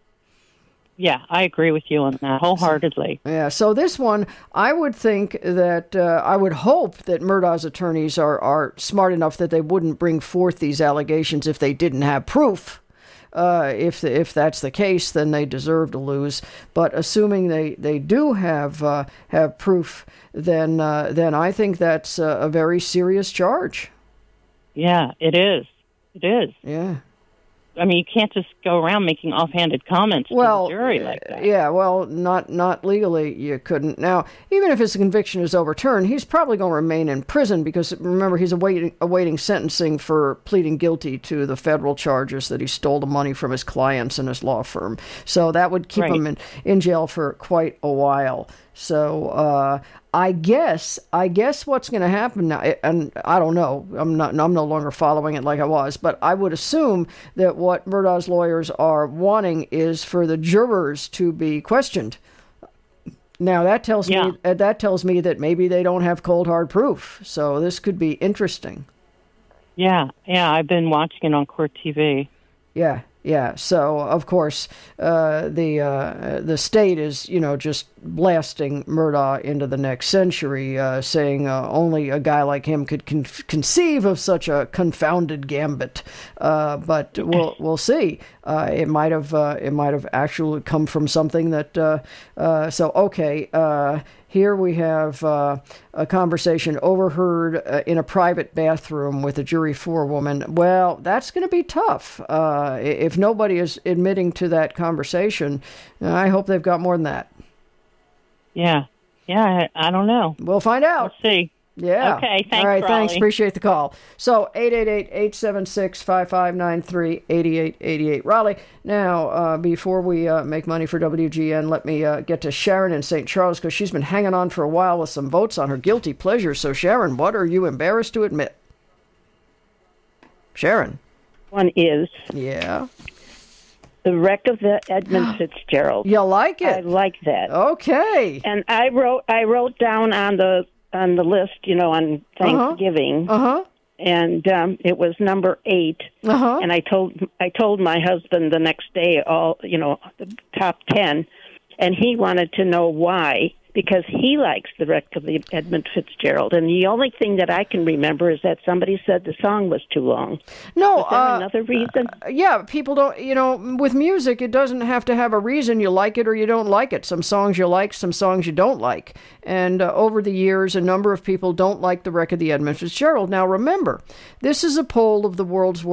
Yeah, I agree with you on that wholeheartedly. Yeah. So this one, I would think that uh, I would hope that Murdaugh's attorneys are are smart enough that they wouldn't bring forth these allegations if they didn't have proof. Uh, if if that's the case, then they deserve to lose. But assuming they, they do have uh, have proof, then uh, then I think that's a, a very serious charge. Yeah, it is. It is. Yeah. I mean, you can't just go around making offhanded comments Well, to the jury like that. Yeah, well, not not legally, you couldn't. Now, even if his conviction is overturned, he's probably going to remain in prison because, remember, he's awaiting, awaiting sentencing for pleading guilty to the federal charges that he stole the money from his clients and his law firm. So that would keep Right. him in, in jail for quite a while. So uh, I guess I guess what's going to happen now, and I don't know, I'm not I'm no longer following it like I was, but I would assume that what Murdaugh's lawyers are wanting is for the jurors to be questioned. Now that tells Yeah. me uh, that tells me that maybe they don't have cold hard proof. So this could be interesting. Yeah, yeah, I've been watching it on Court T V. Yeah. Yeah, so of course uh, the uh, the state is, you know, just blasting Murdaugh into the next century, uh, saying uh, only a guy like him could con- conceive of such a confounded gambit. Uh, but we'll we'll see. Uh, it might have uh, it might have actually come from something that. Uh, uh, so okay. Uh, Here we have uh, a conversation overheard uh, in a private bathroom with a jury forewoman. Well, that's going to be tough. Uh, if nobody is admitting to that conversation, I hope they've got more than that. Yeah, yeah, I, I don't know. We'll find out. We'll see. Yeah. Okay, thanks, All right, thanks. Raleigh. Appreciate the call. So, eight eight eight, eight seven six, five five nine three, eight eight eight eight. Raleigh, now, uh, before we uh, make money for W G N, let me uh, get to Sharon in Saint Charles, because she's been hanging on for a while with some votes on her guilty pleasure. So, Sharon, what are you embarrassed to admit? Sharon. One is Yeah. the wreck of the Edmund Fitzgerald. You like it? I like that. Okay. And I wrote I wrote down on the on the list, you know, on Thanksgiving. Uh-huh. And um, it was number eight. Uh-huh. And I told I told my husband the next day all, you know, the top ten, and he wanted to know why, because he likes the wreck of the Edmund Fitzgerald. And the only thing that I can remember is that somebody said the song was too long. No, Is there uh, another reason? Yeah, people don't, you know, with music, it doesn't have to have a reason. You like it or you don't like it. Some songs you like, some songs you don't like. And uh, over the years, a number of people don't like the wreck of the Edmund Fitzgerald. Now, remember, this is a poll of the world's worst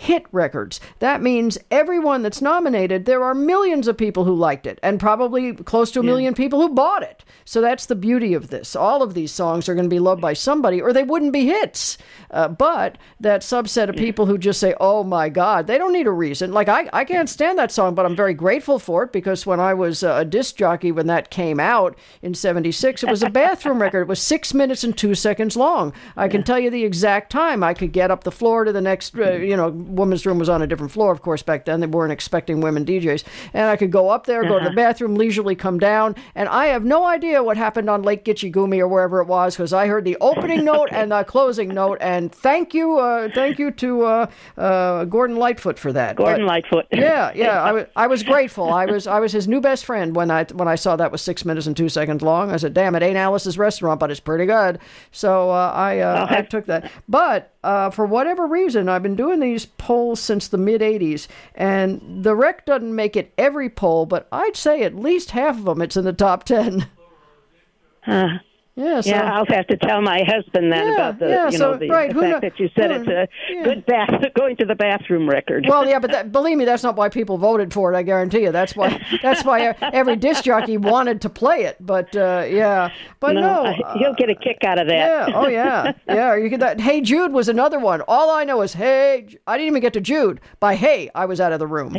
hit records. That means everyone that's nominated, there are millions of people who liked it, and probably close to a million people who bought it. So that's the beauty of this. All of these songs are going to be loved by somebody, or they wouldn't be hits. Uh, but that subset of people who just say, oh my God, they don't need a reason. Like, I, I can't stand that song, but I'm very grateful for it, because when I was uh, a disc jockey, when that came out in seventy-six, it was a bathroom record. It was six minutes and two seconds long. I can tell you the exact time. I could get up the floor to the next, uh, you know, women's room was on a different floor, of course, back then. They weren't expecting women D Js. And I could go up there, go uh-huh. to the bathroom, leisurely come down, and I have no idea what happened on Lake Gitchigumi or wherever it was, because I heard the opening note and the closing note, and thank you, uh, thank you to uh, uh, Gordon Lightfoot for that. Gordon but, Lightfoot. Yeah, yeah, I was, I was grateful. I was, I was his new best friend when I when I saw that was six minutes and two seconds long. I said, "Damn, it ain't Alice's Restaurant, but it's pretty good." So uh, I, uh, I took that. But uh, for whatever reason, I've been doing these polls since the mid eighties, and the rec doesn't make it every poll, but I'd say at least half of them, it's in the top ten. Huh. Yeah, so, yeah, I'll have to tell my husband then yeah, about the, yeah, you so, know, the, right, the who fact kno- that you said who, it's a yeah. good bath, going to the bathroom record. Well, yeah, but that, believe me, that's not why people voted for it. I guarantee you. That's why. That's why every disc jockey wanted to play it. But uh, yeah, but no, no uh, he'll get a kick out of that. Yeah, oh yeah, yeah. You get that. Hey Jude was another one. All I know is Hey. I didn't even get to Jude. By Hey, I was out of the room.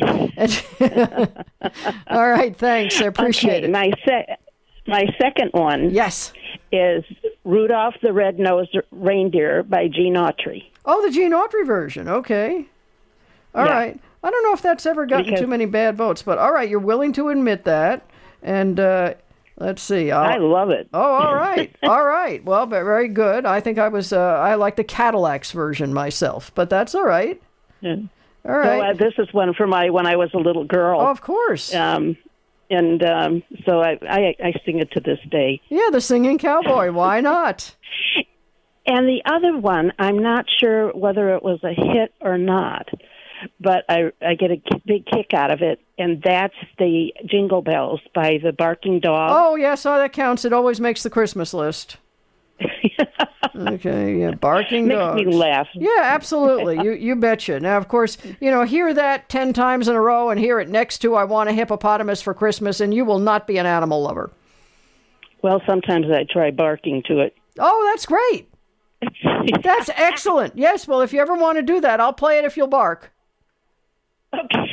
All right, thanks. I appreciate okay, it. My se- my second one. Yes. Is Rudolph the Red-Nosed Reindeer by Gene Autry. Oh, the Gene Autry version. Okay. All yeah. right. I don't know if that's ever gotten because, too many bad votes, but all right, you're willing to admit that. And uh, let's see. I'll, I love it. Oh, all right. All right. Well, very good. I think I was, uh, I like the Cadillacs version myself, but that's all right. Yeah. All right. So, uh, this is one from my, when I was a little girl. Oh, of course. Um, And um, so I, I I sing it to this day. Yeah, the Singing Cowboy. Why not? And the other one, I'm not sure whether it was a hit or not, but I I get a big kick out of it, and that's the Jingle Bells by the Barking Dog. Oh, yes, oh, that counts. It always makes the Christmas list. Okay, yeah, barking Makes dogs. me laugh. Yeah, absolutely. You you betcha. Now, of course, you know, hear that ten times in a row and hear it next to I Want a Hippopotamus for Christmas, and you will not be an animal lover. Well, sometimes I try barking to it. Oh, that's great. That's excellent. Yes, well, if you ever want to do that, I'll play it if you'll bark. Okay.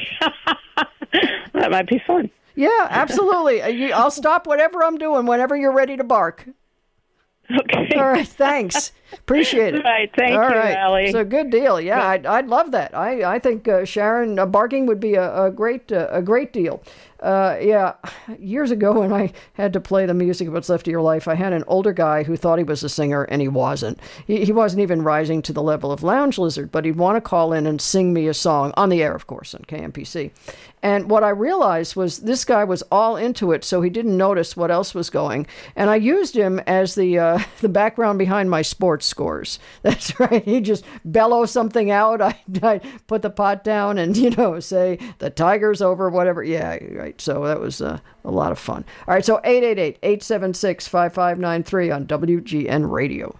That might be fun. Yeah, absolutely. You, I'll stop whatever I'm doing whenever you're ready to bark. Okay. All right, thanks. Appreciate it. All right, thank All you, right. Allie. So good deal. Yeah, I'd, I'd love that. I, I think uh, Sharon uh, barking would be a, a great uh, a great deal. Uh, yeah, years ago when I had to play the music of What's Left of Your Life, I had an older guy who thought he was a singer, and he wasn't. He, he wasn't even rising to the level of Lounge Lizard, but he'd want to call in and sing me a song on the air, of course, on K M P C. And what I realized was this guy was all into it, so he didn't notice what else was going. And I used him as the uh, the background behind my sports scores. That's right. He'd just bellow something out. I I put the pot down and, you know, say, the Tiger's over, whatever. Yeah, right. So that was uh, a lot of fun. All right, so eight eight eight, eight seven six, five five nine three on W G N Radio.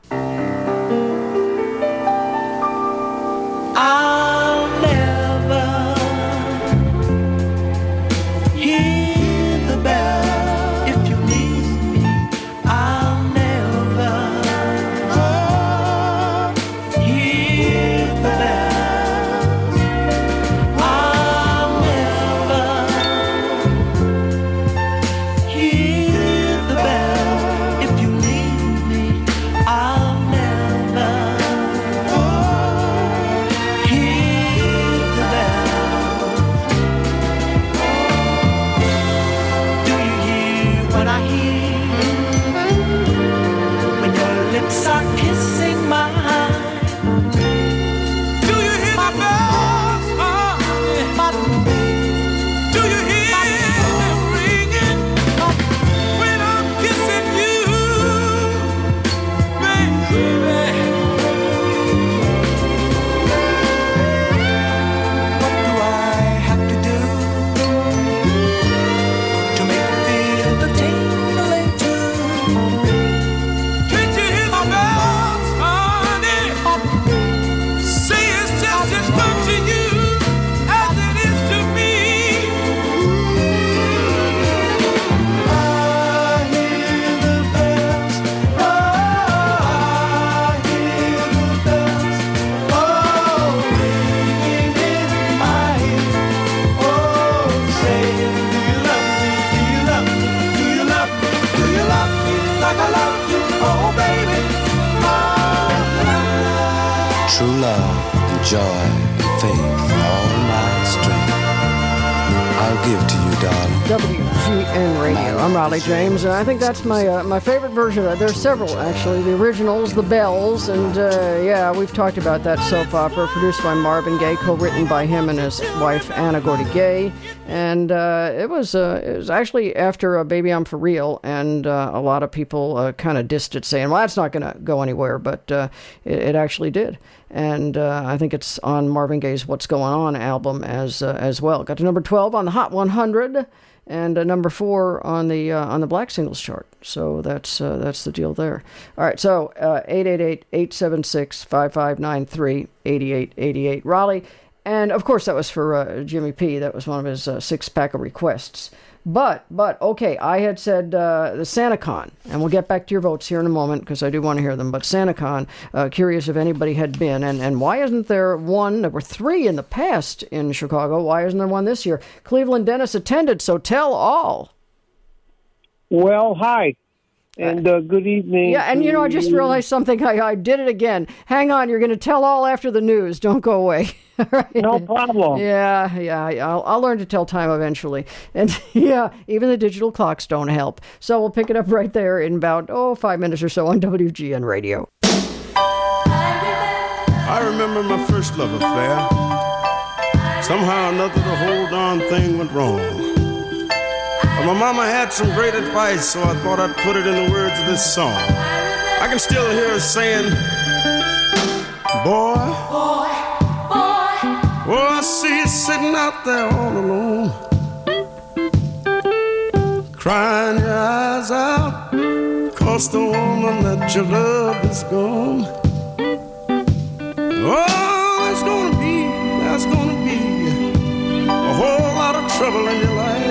I'll never hear the bell if you leave me. I'll never oh, hear the bells. I'll never hear the bells if you leave me. I'll true love and joy and faith, all my strength, I'll give to you, darling. W G N Radio. I'm Raleigh James, and I think that's my uh, my favorite version of it. There's several, actually. The originals, The Bells, and uh, yeah, we've talked about that soap opera produced by Marvin Gaye, co-written by him and his wife, Anna Gordy Gay. And uh, it was uh, it was actually after uh, Baby I'm For Real, and uh, a lot of people uh, kind of dissed it, saying, well, that's not going to go anywhere, but uh, it, it actually did. And uh, I think it's on Marvin Gaye's What's Going On album as uh, as well. Got to number twelve on the Hot one hundred, and uh, number four on the uh, on the Black Singles chart. So that's uh, that's the deal there. All right, so uh, eight eight eight, eight seven six, five five nine three, eight eight eight eight, Raleigh. And, of course, that was for uh, Jimmy P. That was one of his uh, six-pack of requests. But, but, okay, I had said uh, the SantaCon, and we'll get back to your votes here in a moment, because I do want to hear them. But SantaCon, uh, curious if anybody had been, and, and why isn't there one? There were three in the past in Chicago. Why isn't there one this year? Cleveland Dennis attended, so tell all. Well, hi. And uh, good evening. Yeah, and you know, I just realized something. I, I did it again. Hang on, you're going to tell all after the news. Don't go away. Right. No problem. Yeah, yeah, I'll, I'll learn to tell time eventually. And yeah, even the digital clocks don't help. So we'll pick it up right there in about, oh, five minutes or so on W G N Radio. I remember my first love affair. Somehow or another, the whole darn thing went wrong. But my mama had some great advice, so I thought I'd put it in the words of this song. I can still hear her saying, boy, boy, boy, oh, I see you sitting out there all alone, crying your eyes out, 'cause the woman that you love is gone. Oh, there's gonna be, there's gonna be a whole lot of trouble in your life.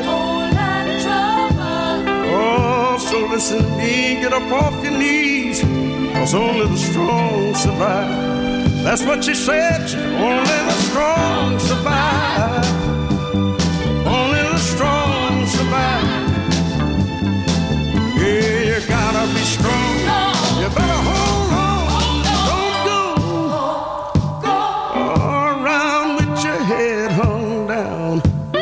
Oh, so listen to me, get up off your knees, 'cause only the strong survive. That's what she said, only the strong survive. Only the strong survive. Yeah, you gotta be strong. You better hold on, don't go around with your head hung down.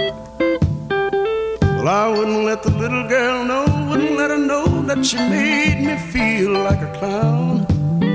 Well, I wouldn't let the little girl know, wouldn't let her know that she made me feel like a clown.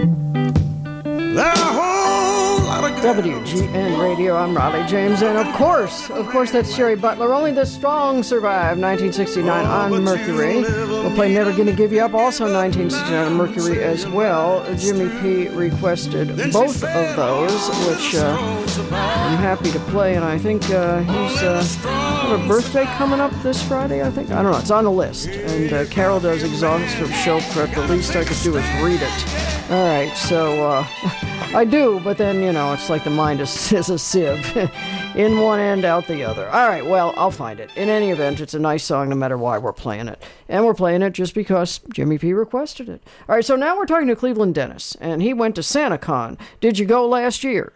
There are a whole lot of W G N Radio, I'm Raleigh James, and of course, of course that's Sherry Butler. Only the strong survive, nineteen sixty-nine on Mercury. We'll play Never Gonna Give You Up, also nineteen sixty-nine on Mercury as well. Jimmy P requested both of those, which uh, I'm happy to play, and I think uh, he's uh, have a birthday coming up this Friday, I think. I don't know, it's on the list, and uh, Carol does exhaustive show prep. The least I could do is read it. All right, so uh, I do, but then, you know, it's like the mind is, is a sieve. In one end, out the other. All right, well, I'll find it. In any event, it's a nice song no matter why we're playing it. And we're playing it just because Jimmy P requested it. All right, so now we're talking to Cleveland Dennis, and he went to SantaCon. Did you go last year?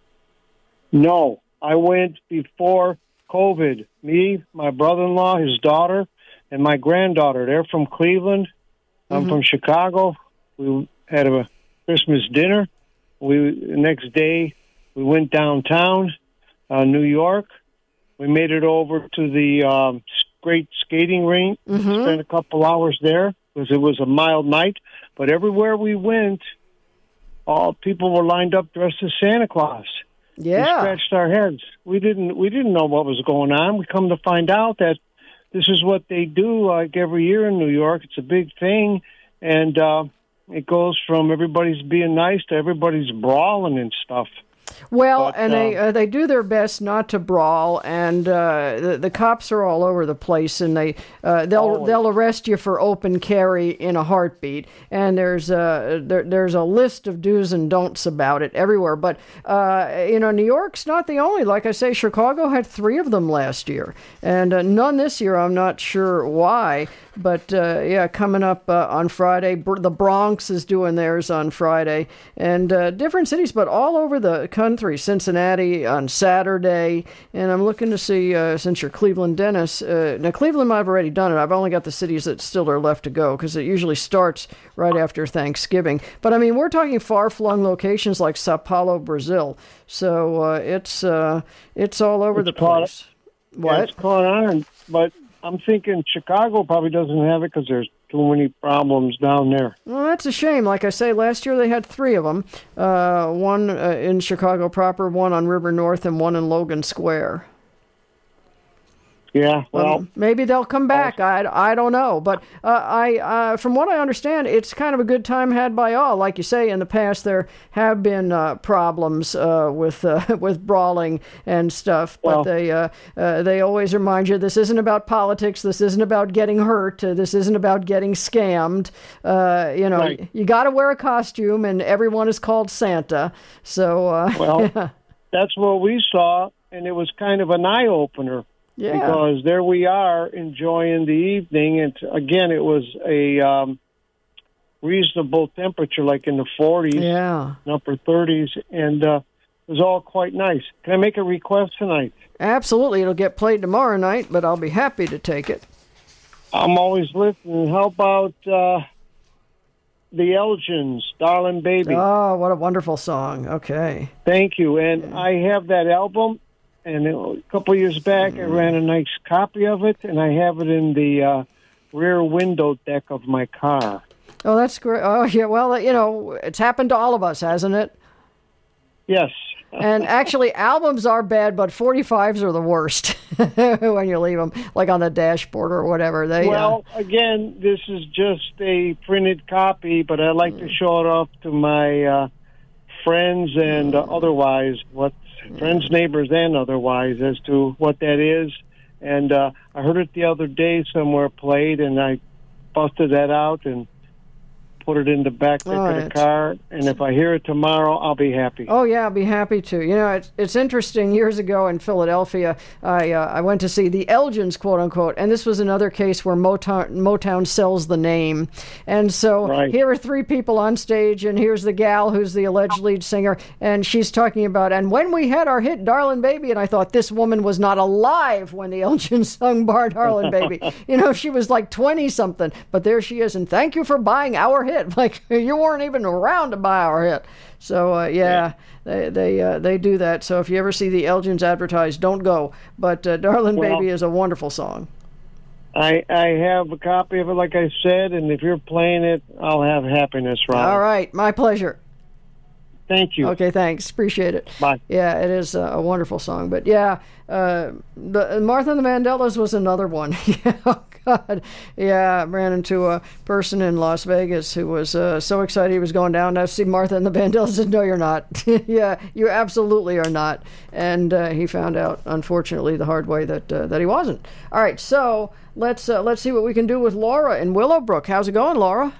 No, I went before COVID. Me, my brother-in-law, his daughter, and my granddaughter. They're from Cleveland. I'm mm-hmm. from Chicago. We had a Christmas dinner. We the next day we went downtown, uh, New York. We made it over to the um, great skating rink. Mm-hmm. Spent a couple hours there because it was a mild night. But everywhere we went, all people were lined up dressed as Santa Claus. Yeah, we scratched our heads. We didn't. We didn't know what was going on. We come to find out that this is what they do like every year in New York. It's a big thing, and uh, it goes from everybody's being nice to everybody's brawling and stuff. Well, but, and uh, they uh, they do their best not to brawl, and uh, the the cops are all over the place, and they uh, they'll always. they'll arrest you for open carry in a heartbeat. And there's a there, there's a list of do's and don'ts about it everywhere. But uh, you know, New York's not the only. Like I say, Chicago had three of them last year, and uh, none this year. I'm not sure why. But uh, yeah, coming up uh, on Friday, Br- the Bronx is doing theirs on Friday, and uh, different cities, but all over the country. Cincinnati on Saturday, and I'm looking to see uh, since you're Cleveland, Dennis. Uh, now Cleveland, I've already done it. I've only got the cities that still are left to go because it usually starts right after Thanksgiving. But I mean, we're talking far-flung locations like Sao Paulo, Brazil. So uh, it's uh, it's all over It's the caught- place. Yeah, What? it's caught on, but I'm thinking Chicago probably doesn't have it because there's too many problems down there. Well, that's a shame. Like I say, last year they had three of them. Uh, one uh, in Chicago proper, one on River North, and one in Logan Square. Yeah, well, Um, maybe they'll come back. I, I don't know. But uh, I, uh, from what I understand, it's kind of a good time had by all. Like you say, in the past there have been uh, problems uh, with uh, with brawling and stuff. But Well- they uh, uh, they always remind you this isn't about politics. This isn't about getting hurt. Uh, this isn't about getting scammed. Uh, you know, Right. you got to wear a costume, and everyone is called Santa. So uh, well, yeah. that's what we saw, and it was kind of an eye opener. Yeah. Because there we are enjoying the evening, and again, it was a um, reasonable temperature, like in the forties, Yeah. and upper thirties, and uh, it was all quite nice. Can I make a request tonight? Absolutely, it'll get played tomorrow night, but I'll be happy to take it. I'm always listening. How about uh, the Elgins, Darling Baby? Oh, what a wonderful song. Okay. Thank you. And I have that album, and a couple of years back, I ran a nice copy of it, and I have it in the uh, rear window deck of my car. Oh, that's great. Oh, yeah, well, you know, it's happened to all of us, hasn't it? Yes. And actually, albums are bad, but forty-fives are the worst when you leave them, like on the dashboard or whatever. They Well, again, this is just a printed copy, but I like to show it off to my uh, friends and uh, otherwise, what friends, neighbors, and otherwise, as to what that is. And uh, I heard it the other day somewhere played, and I busted that out and put it in the back deck All of the right. car. And if I hear it tomorrow, I'll be happy. Oh yeah, I'll be happy to. You know, it's it's interesting. Years ago in Philadelphia, I uh, I went to see the Elgins, quote unquote, and this was another case where Motown Motown sells the name. And so Right. here are three people on stage, and here's the gal who's the alleged lead singer, and she's talking about, and when we had our hit "Darlin' Baby," and I thought this woman was not alive when the Elgins sung "Bar Darlin' Baby." You know, she was like twenty something, but there she is, and thank you for buying our hit. Like you weren't even around to buy our hit. So uh, yeah, they they uh, they do that. So if you ever see the Elgins advertised, don't go. But uh, "Darlin' Well- Baby" is a wonderful song. I, I have a copy of it, like I said, and if you're playing it, I'll have happiness, Ron. All right, my pleasure. Thank you. Okay, thanks. Appreciate it. Bye. Yeah, it is a wonderful song. But yeah, uh, the Martha and the Vandellas was another one. Yeah, oh God. Yeah, I ran into a person in Las Vegas who was uh, so excited he was going down to see Martha and the Vandellas. I said, no, you're not. Yeah, you absolutely are not. And uh, he found out, unfortunately, the hard way that uh, that he wasn't. All right, so let's uh, let's see what we can do with Laura in Willowbrook. How's it going, Laura?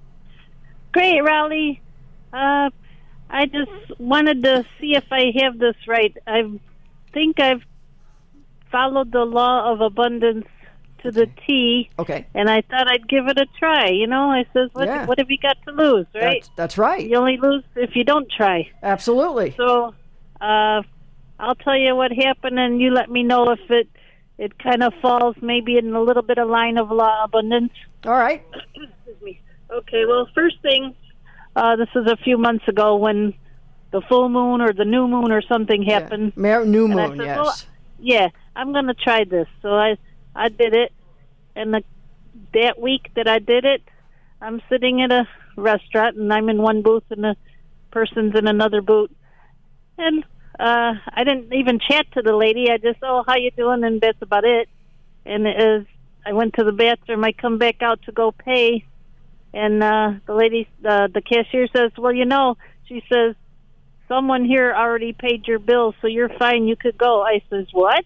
Great, Raleigh. Uh, I just wanted to see if I have this right. I think I've followed the law of abundance to the T. Okay. And I thought I'd give it a try. You know, I says, what, Yeah. what have you got to lose, right? That's, that's right. You only lose if you don't try. Absolutely. So uh, I'll tell you what happened, and you let me know if it it kind of falls maybe in a little bit of line of law abundance. All right. Excuse me. Okay, well, first thing, uh, this is a few months ago when the full moon or the new moon or something happened. Mer- new And I moon, said, yes. well, yeah, I'm going to try this. So I I did it, and the, that week that I did it, I'm sitting at a restaurant, and I'm in one booth, and the person's in another booth. And uh, I didn't even chat to the lady. I just, oh, how you doing? And that's about it. And as I went to the bathroom, I come back out to go pay, and uh, the lady, uh, the cashier says, well, you know, she says, someone here already paid your bill, so you're fine. You could go. I says, what?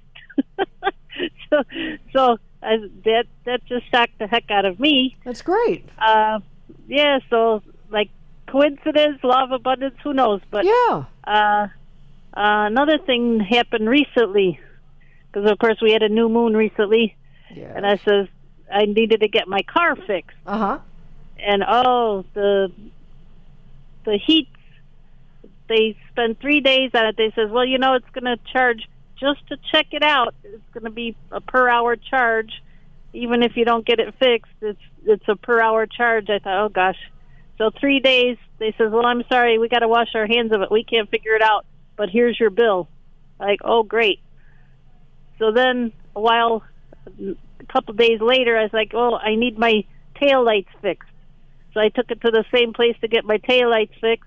so so I, that that just shocked the heck out of me. That's great. Uh, yeah, so, like, coincidence, law of abundance, who knows? But yeah. Uh, uh, another thing happened recently, because, of course, we had a new moon recently. Yeah. And I says, I needed to get my car fixed. Uh huh. And oh, the the heat. They spend three days on it. They says, well, you know, it's going to charge just to check it out. It's going to be a per hour charge, even if you don't get it fixed. It's it's a per hour charge. I thought, oh gosh. So three days. They says, well, I'm sorry, we got to wash our hands of it. We can't figure it out. But here's your bill. Like, oh great. So then a while, a couple of days later, I was like, oh, I need my taillights fixed. So I took it to the same place to get my taillights fixed.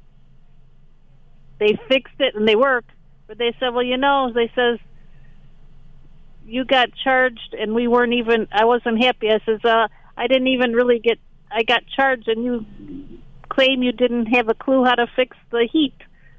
They fixed it and they work, but they said, well, you know, they says, you got charged and we weren't even, I wasn't happy. I says, uh, I didn't even really get, I got charged and you claim you didn't have a clue how to fix the heat.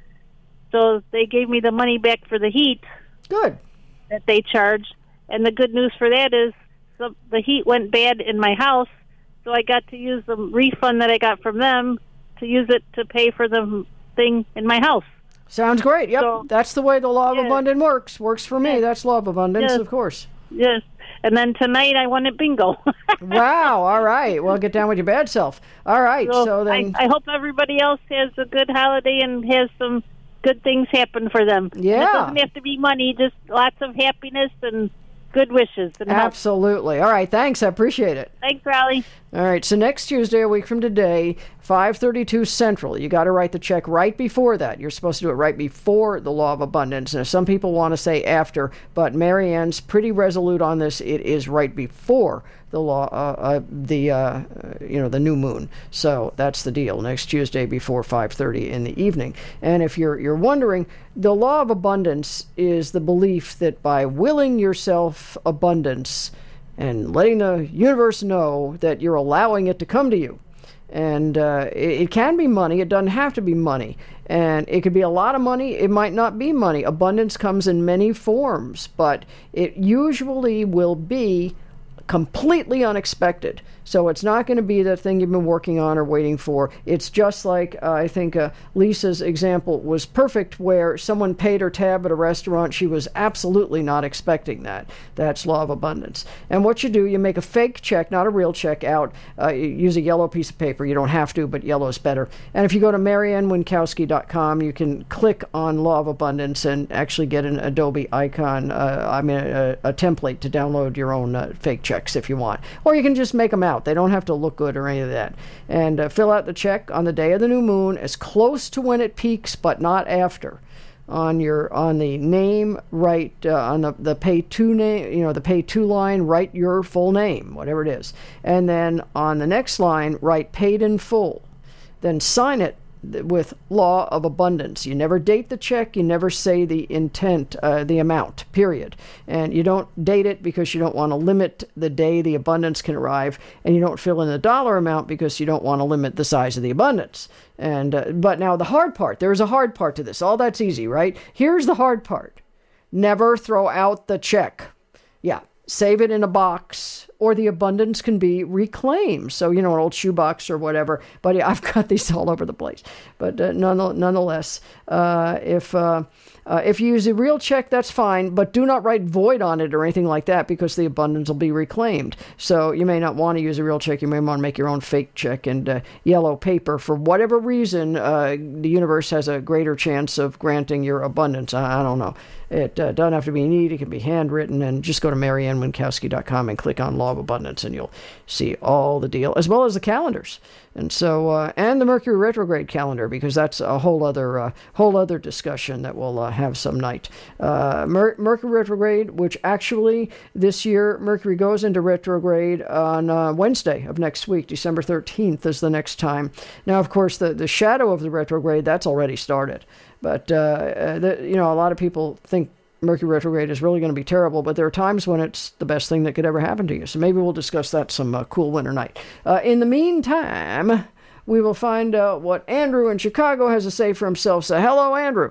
So they gave me the money back for the heat. Good. That they charged. And the good news for that is the, the heat went bad in my house, so I got to use the refund that I got from them to use it to pay for the thing in my house. Sounds great. Yep. So, that's the way the law of yes. abundance works. Works for me. Yes. That's law of abundance, Yes. of course. Yes. And then tonight I won at bingo. Wow. All right. Well, get down with your bad self. All right. So, So then. I, I hope everybody else has a good holiday and has some good things happen for them. Yeah. And it doesn't have to be money, just lots of happiness and good wishes. And help. Absolutely. All right. Thanks. I appreciate it. Thanks, Raleigh. All right. So next Tuesday, a week from today, five thirty-two Central. You got to write the check right before that. You're supposed to do it right before the law of abundance. Now, some people want to say after, but Mary Ann's pretty resolute on this. It is right before the law, uh, uh, the uh, you know, the new moon. So that's the deal. Next Tuesday before five thirty in the evening. And if you're you're wondering, the law of abundance is the belief that by willing yourself abundance and letting the universe know that you're allowing it to come to you. And uh, it, it can be money. It doesn't have to be money. And it could be a lot of money. It might not be money. Abundance comes in many forms, but it usually will be completely unexpected. So it's not going to be the thing you've been working on or waiting for. It's just like, uh, I think uh, Lisa's example was perfect, where someone paid her tab at a restaurant. She was absolutely not expecting that. That's law of abundance. And what you do, you make a fake check, not a real check, out. Uh, you use a yellow piece of paper. You don't have to, but yellow is better. And if you go to marianne winkowski dot com, you can click on law of abundance and actually get an Adobe icon, uh, I mean, a, a template to download your own uh, fake checks if you want. Or you can just make them out. They don't have to look good or any of that. And uh, fill out the check on the day of the new moon, as close to when it peaks, but not after. On your on the name, write uh, on the the pay to name, you know, the pay to line, write your full name, whatever it is. And then on the next line, write paid in full. Then sign it with law of abundance. You never date the check. You never say the intent, uh, the amount, period. And you don't date it because you don't want to limit the day the abundance can arrive. And you don't fill in the dollar amount because you don't want to limit the size of the abundance. And uh, but now the hard part, there's a hard part to this. All that's easy, right? Here's the hard part. Never throw out the check. Yeah. Save it in a box, or the abundance can be reclaimed. So, you know, an old shoebox or whatever. But yeah, I've got these all over the place. But uh, none, nonetheless, uh, if uh, uh, if you use a real check, that's fine. But do not write void on it or anything like that, because the abundance will be reclaimed. So you may not want to use a real check. You may want to make your own fake check and uh, yellow paper. For whatever reason, uh, the universe has a greater chance of granting your abundance. I, I don't know. It uh, doesn't have to be neat. It can be handwritten. And just go to marianne winkowski dot com and click on Law of Abundance, and you'll see all the deal, as well as the calendars. And so, uh, and the Mercury retrograde calendar, because that's a whole other uh, whole other discussion that we'll uh, have some night. Uh, Mer- Mercury retrograde, which actually this year Mercury goes into retrograde on uh, Wednesday of next week, December thirteenth is the next time. Now, of course, the the shadow of the retrograde, that's already started. But, uh, the, you know, a lot of people think Mercury retrograde is really going to be terrible, but there are times when it's the best thing that could ever happen to you. So maybe we'll discuss that some uh, cool winter night. Uh, in the meantime, we will find out what Andrew in Chicago has to say for himself. So, hello, Andrew.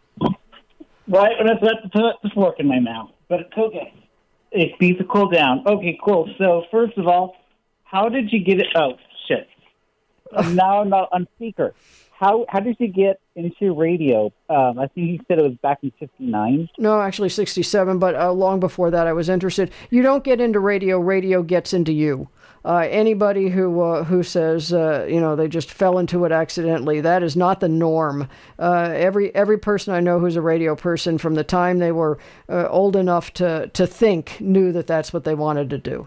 Right, let's let the fork in my mouth, but it's okay. It beats to cool down. Okay, cool. So, first of all, how did you get it? Oh, shit. I'm now I'm not on speaker. how how did you get into radio? Um, I think you said it was back in fifty-nine. No, actually sixty-seven, but uh, long before that I was interested. You don't get into radio, radio gets into you. Uh, anybody who uh, who says, uh, you know, they just fell into it accidentally, that is not the norm. Uh, every every person I know who's a radio person, from the time they were uh, old enough to, to think, knew that that's what they wanted to do.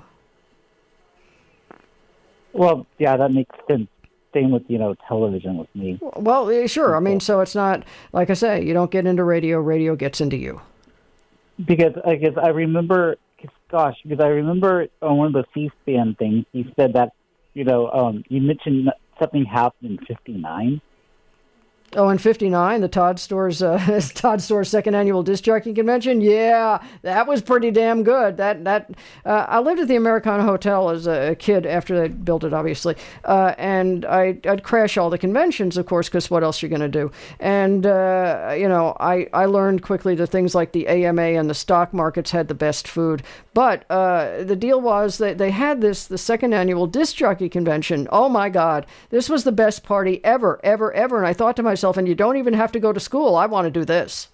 Well, yeah, that makes sense. Same with, you know, television with me. Well, eh, sure. I mean, so it's not, like I say, you don't get into radio, radio gets into you. Because I guess I remember, gosh, because I remember on one of the C-SPAN things, you said that, you know, um, you mentioned something happened in fifty-nine. Oh, in fifty-nine, the Todd Stores uh, Todd Stores second annual disc jockey convention. Yeah, that was pretty damn good. That that uh, I lived at the Americana Hotel as a kid after they built it, obviously, uh, and I, I'd crash all the conventions, of course, because what else are you going to do? And uh, you know, I I learned quickly that things like the A M A and the stock markets had the best food. But uh, the deal was that they had this the second annual disc jockey convention. Oh my God, this was the best party ever, ever, ever. And I thought to myself, and you don't even have to go to school. I want to do this.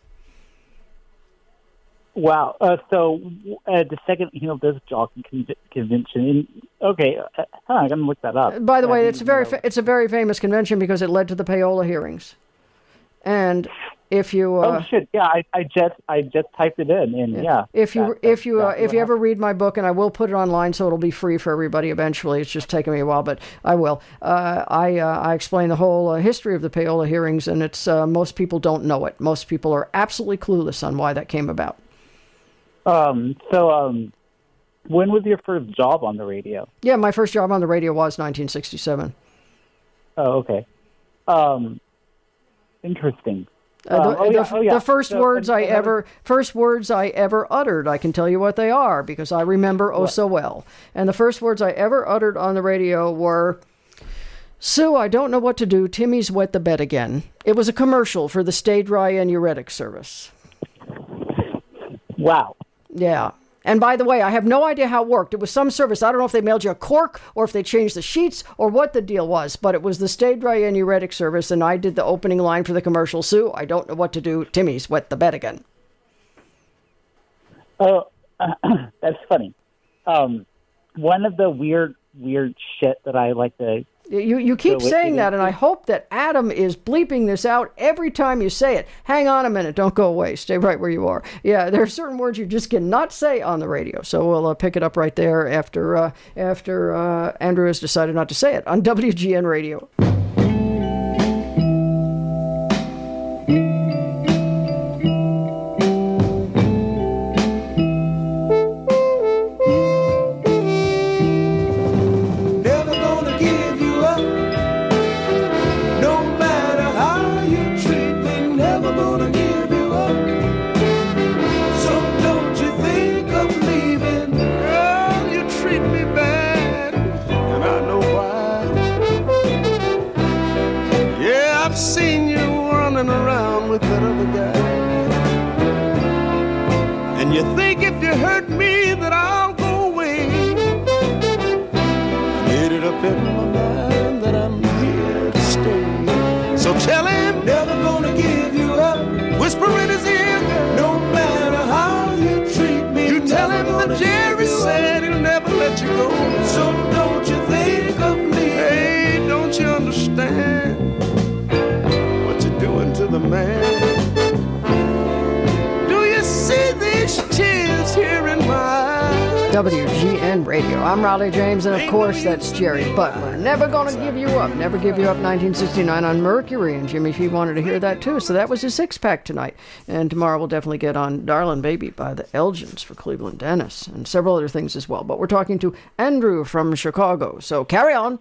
Wow. Uh, so uh, the second you know disc jockey con- convention. Okay, uh, huh, I'm gonna look that up. By the way, it's a very fa- it's a very famous convention because it led to the payola hearings. And if you uh, oh shit, yeah, I, I just I just typed it in, and yeah. yeah if you that, if you uh, if you ever happened. read my book, and I will put it online, so it'll be free for everybody eventually. It's just taken me a while, but I will. Uh, I uh, I explain the whole uh, history of the payola hearings, and it's uh, most people don't know it. Most people are absolutely clueless on why that came about. Um. So, um, when was your first job on the radio? Yeah, my first job on the radio was nineteen sixty-seven. Oh, okay. Um, interesting. Uh, the, um, oh, yeah, the, oh, yeah. the first so, words I another... ever first words I ever uttered, I can tell you what they are because I remember oh so well. And the first words I ever uttered on the radio were, "Sue, I don't know what to do. Timmy's wet the bed again." It was a commercial for the Stay Dry and Uretic service. Wow. Yeah. And by the way, I have no idea how it worked. It was some service. I don't know if they mailed you a cork or if they changed the sheets or what the deal was, but it was the Stay Dry and Uretic service, and I did the opening line for the commercial. "Sue, I don't know what to do. Timmy's wet the bed again." Oh, uh, that's funny. Um, one of the weird, weird shit that I like to... You you keep saying that, and I hope that Adam is bleeping this out every time you say it. Hang on a minute. Don't go away. Stay right where you are. Yeah, there are certain words you just cannot say on the radio. So we'll uh, pick it up right there after, uh, after uh, Andrew has decided not to say it on W G N Radio. You think if you hurt me that I'll go away. I made it up in my mind that I'm here to stay. So tell him, never gonna give you up. Whisper in his ear, no matter how you treat me. You tell him that Jerry said he'll never let you go. So don't you think of me. Hey, don't you understand what you're doing to the man? Tears here in my eyes. W G N Radio. I'm Raleigh James, and of course that's Jerry Butler. Never Gonna Give You Up. Never Give You Up, nineteen sixty-nine on Mercury, and Jimmy P wanted to hear that too, so that was his six-pack tonight. And tomorrow we'll definitely get on Darlin' Baby by the Elgins for Cleveland Dennis, and several other things as well. But we're talking to Andrew from Chicago, so carry on.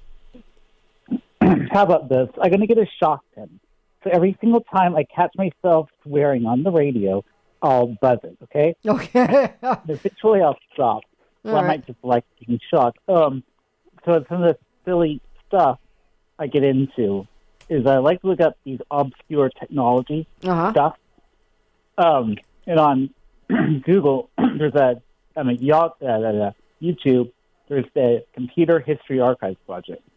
How about this? I'm going to get a shock pen. So every single time I catch myself swearing on the radio, I'll buzz it, okay? Okay. Eventually I'll stop. So I right. might just like being shocked. Um, so some of the silly stuff I get into is I like to look up these obscure technology uh-huh. stuff. Um, and on Google, there's a, I mean, uh, uh, YouTube, there's the Computer History Archives Project.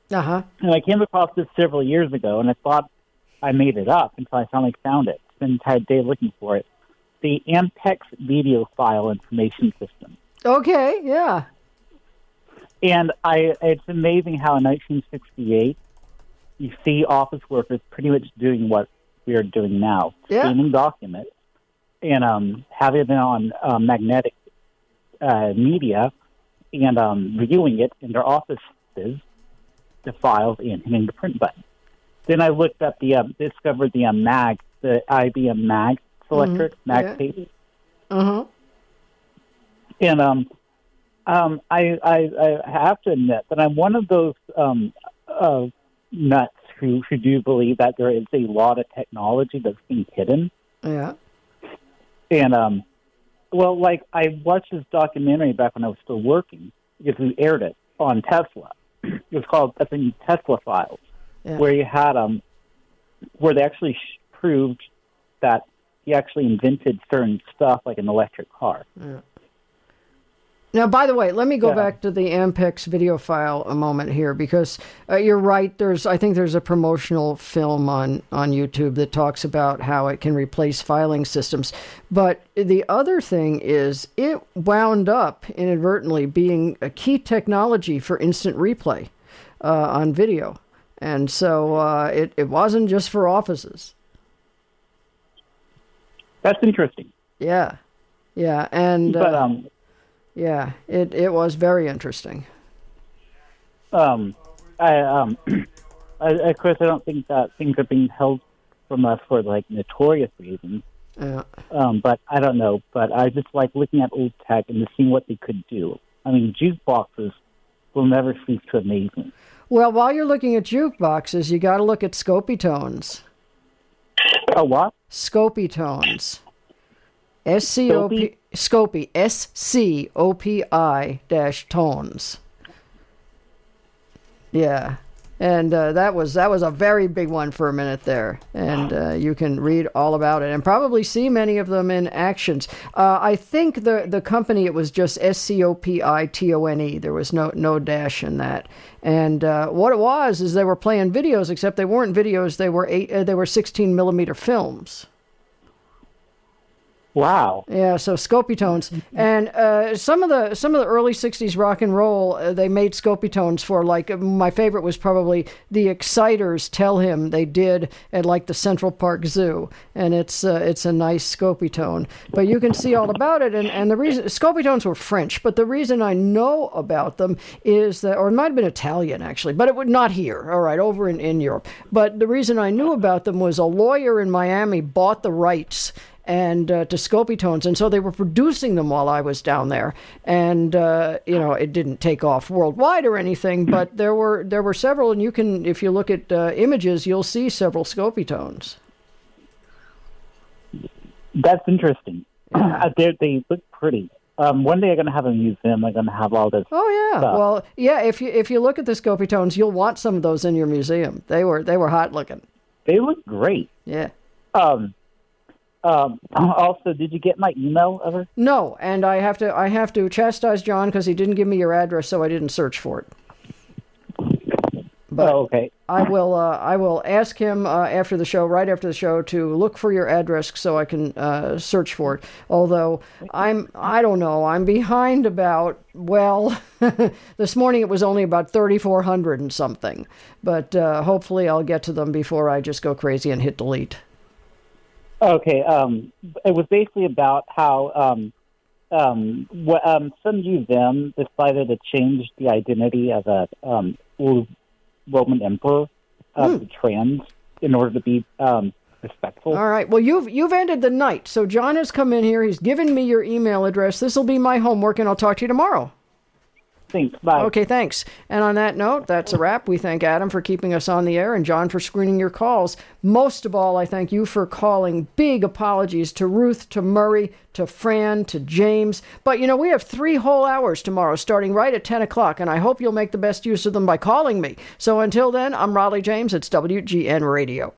Uh-huh. And I came across this several years ago, and I thought I made it up until I finally found it. Spent an entire day looking for it. The Ampex Video File Information System. Okay, yeah. And I, it's amazing how in nineteen sixty-eight, you see office workers pretty much doing what we are doing now, yeah. scanning documents and um, having them on uh, magnetic uh, media and um, reviewing it in their offices, the files, and hitting the print button. Then I looked up the, uh, discovered the uh, mag, the I B M Mag Selectric, mm-hmm. Mag yeah. tape. Uh-huh. And um, um, I, I, I have to admit that I'm one of those um, uh, nuts who, who do believe that there is a lot of technology that's being hidden. Yeah. And, um, well, like, I watched this documentary back when I was still working, because we aired it on Tesla. It was called, I think, Tesla Files, yeah. where you had, um, where they actually sh- proved that he actually invented certain stuff, like an electric car. Yeah. Now, by the way, let me go Yeah. back to the Ampex video file a moment here, because uh, you're right. There's, I think there's a promotional film on, on YouTube that talks about how it can replace filing systems. But the other thing is it wound up inadvertently being a key technology for instant replay uh, on video. And so uh, it, it wasn't just for offices. That's interesting. Yeah. Yeah. And, But, uh, um, yeah, it, it was very interesting. Um, I, um, I, of course, I don't think that things are being held from us for, like, notorious reasons. Yeah. Um, but I don't know. But I just like looking at old tech and seeing what they could do. I mean, jukeboxes will never cease to amaze me. Well, while you're looking at jukeboxes, you got to look at Scopy tones. Oh, what? Scopy tones. S C O P Scopy S C O P I dash tones. Yeah, and uh, that was that was a very big one for a minute there, and uh, you can read all about it and probably see many of them in actions. Uh, I think the the company, it was just S C O P I T O N E. There was no no dash in that. And uh, what it was is they were playing videos, except they weren't videos. They were eight. Uh, they were sixteen millimeter films. Wow. Yeah, so Scopy tones, and uh, some of the some of the early sixties rock and roll, uh, they made Scopy tones for, like, my favorite was probably the Exciters Tell Him they did at, like, the Central Park Zoo, and it's uh, it's a nice Scopy tone. But you can see all about it, and, and the reason Scopy tones were French, but the reason I know about them is that, or it might have been Italian actually, but it would not here. All right, over in, in Europe. But the reason I knew about them was a lawyer in Miami bought the rights and uh, to Scopy tones, and so they were producing them while I was down there, and uh, you know, it didn't take off worldwide or anything, but there were there were several, and you can, if you look at uh, images, you'll see several Scopy tones. That's interesting. they they look pretty. Um, one day I'm going to have a museum. I'm going to have all this. Oh yeah, stuff. well yeah. If you if you look at the Scopy tones, you'll want some of those in your museum. They were they were hot looking. They look great. Yeah. Um. Um, also, did you get my email ever? No, and I have to I have to chastise John because he didn't give me your address, so I didn't search for it. But oh, okay. I will uh, I will ask him uh, after the show, right after the show, to look for your address so I can uh, search for it. Although I'm I don't know I'm behind about well this morning it was only about thirty-four hundred and something, but uh, hopefully I'll get to them before I just go crazy and hit delete. Okay, um, it was basically about how um, um, wh- um, some of them decided to change the identity of a um, old Roman emperor of Hmm. the trans in order to be um, respectful. All right. Well, you've you've ended the night. So John has come in here. He's given me your email address. This will be my homework, and I'll talk to you tomorrow. Thanks. Bye. Okay, thanks. And on that note, that's a wrap. We thank Adam for keeping us on the air and John for screening your calls. Most of all, I thank you for calling. Big apologies to Ruth, to Murray, to Fran, to James. But, you know, we have three whole hours tomorrow starting right at ten o'clock, and I hope you'll make the best use of them by calling me. So until then, I'm Raleigh James. It's W G N Radio.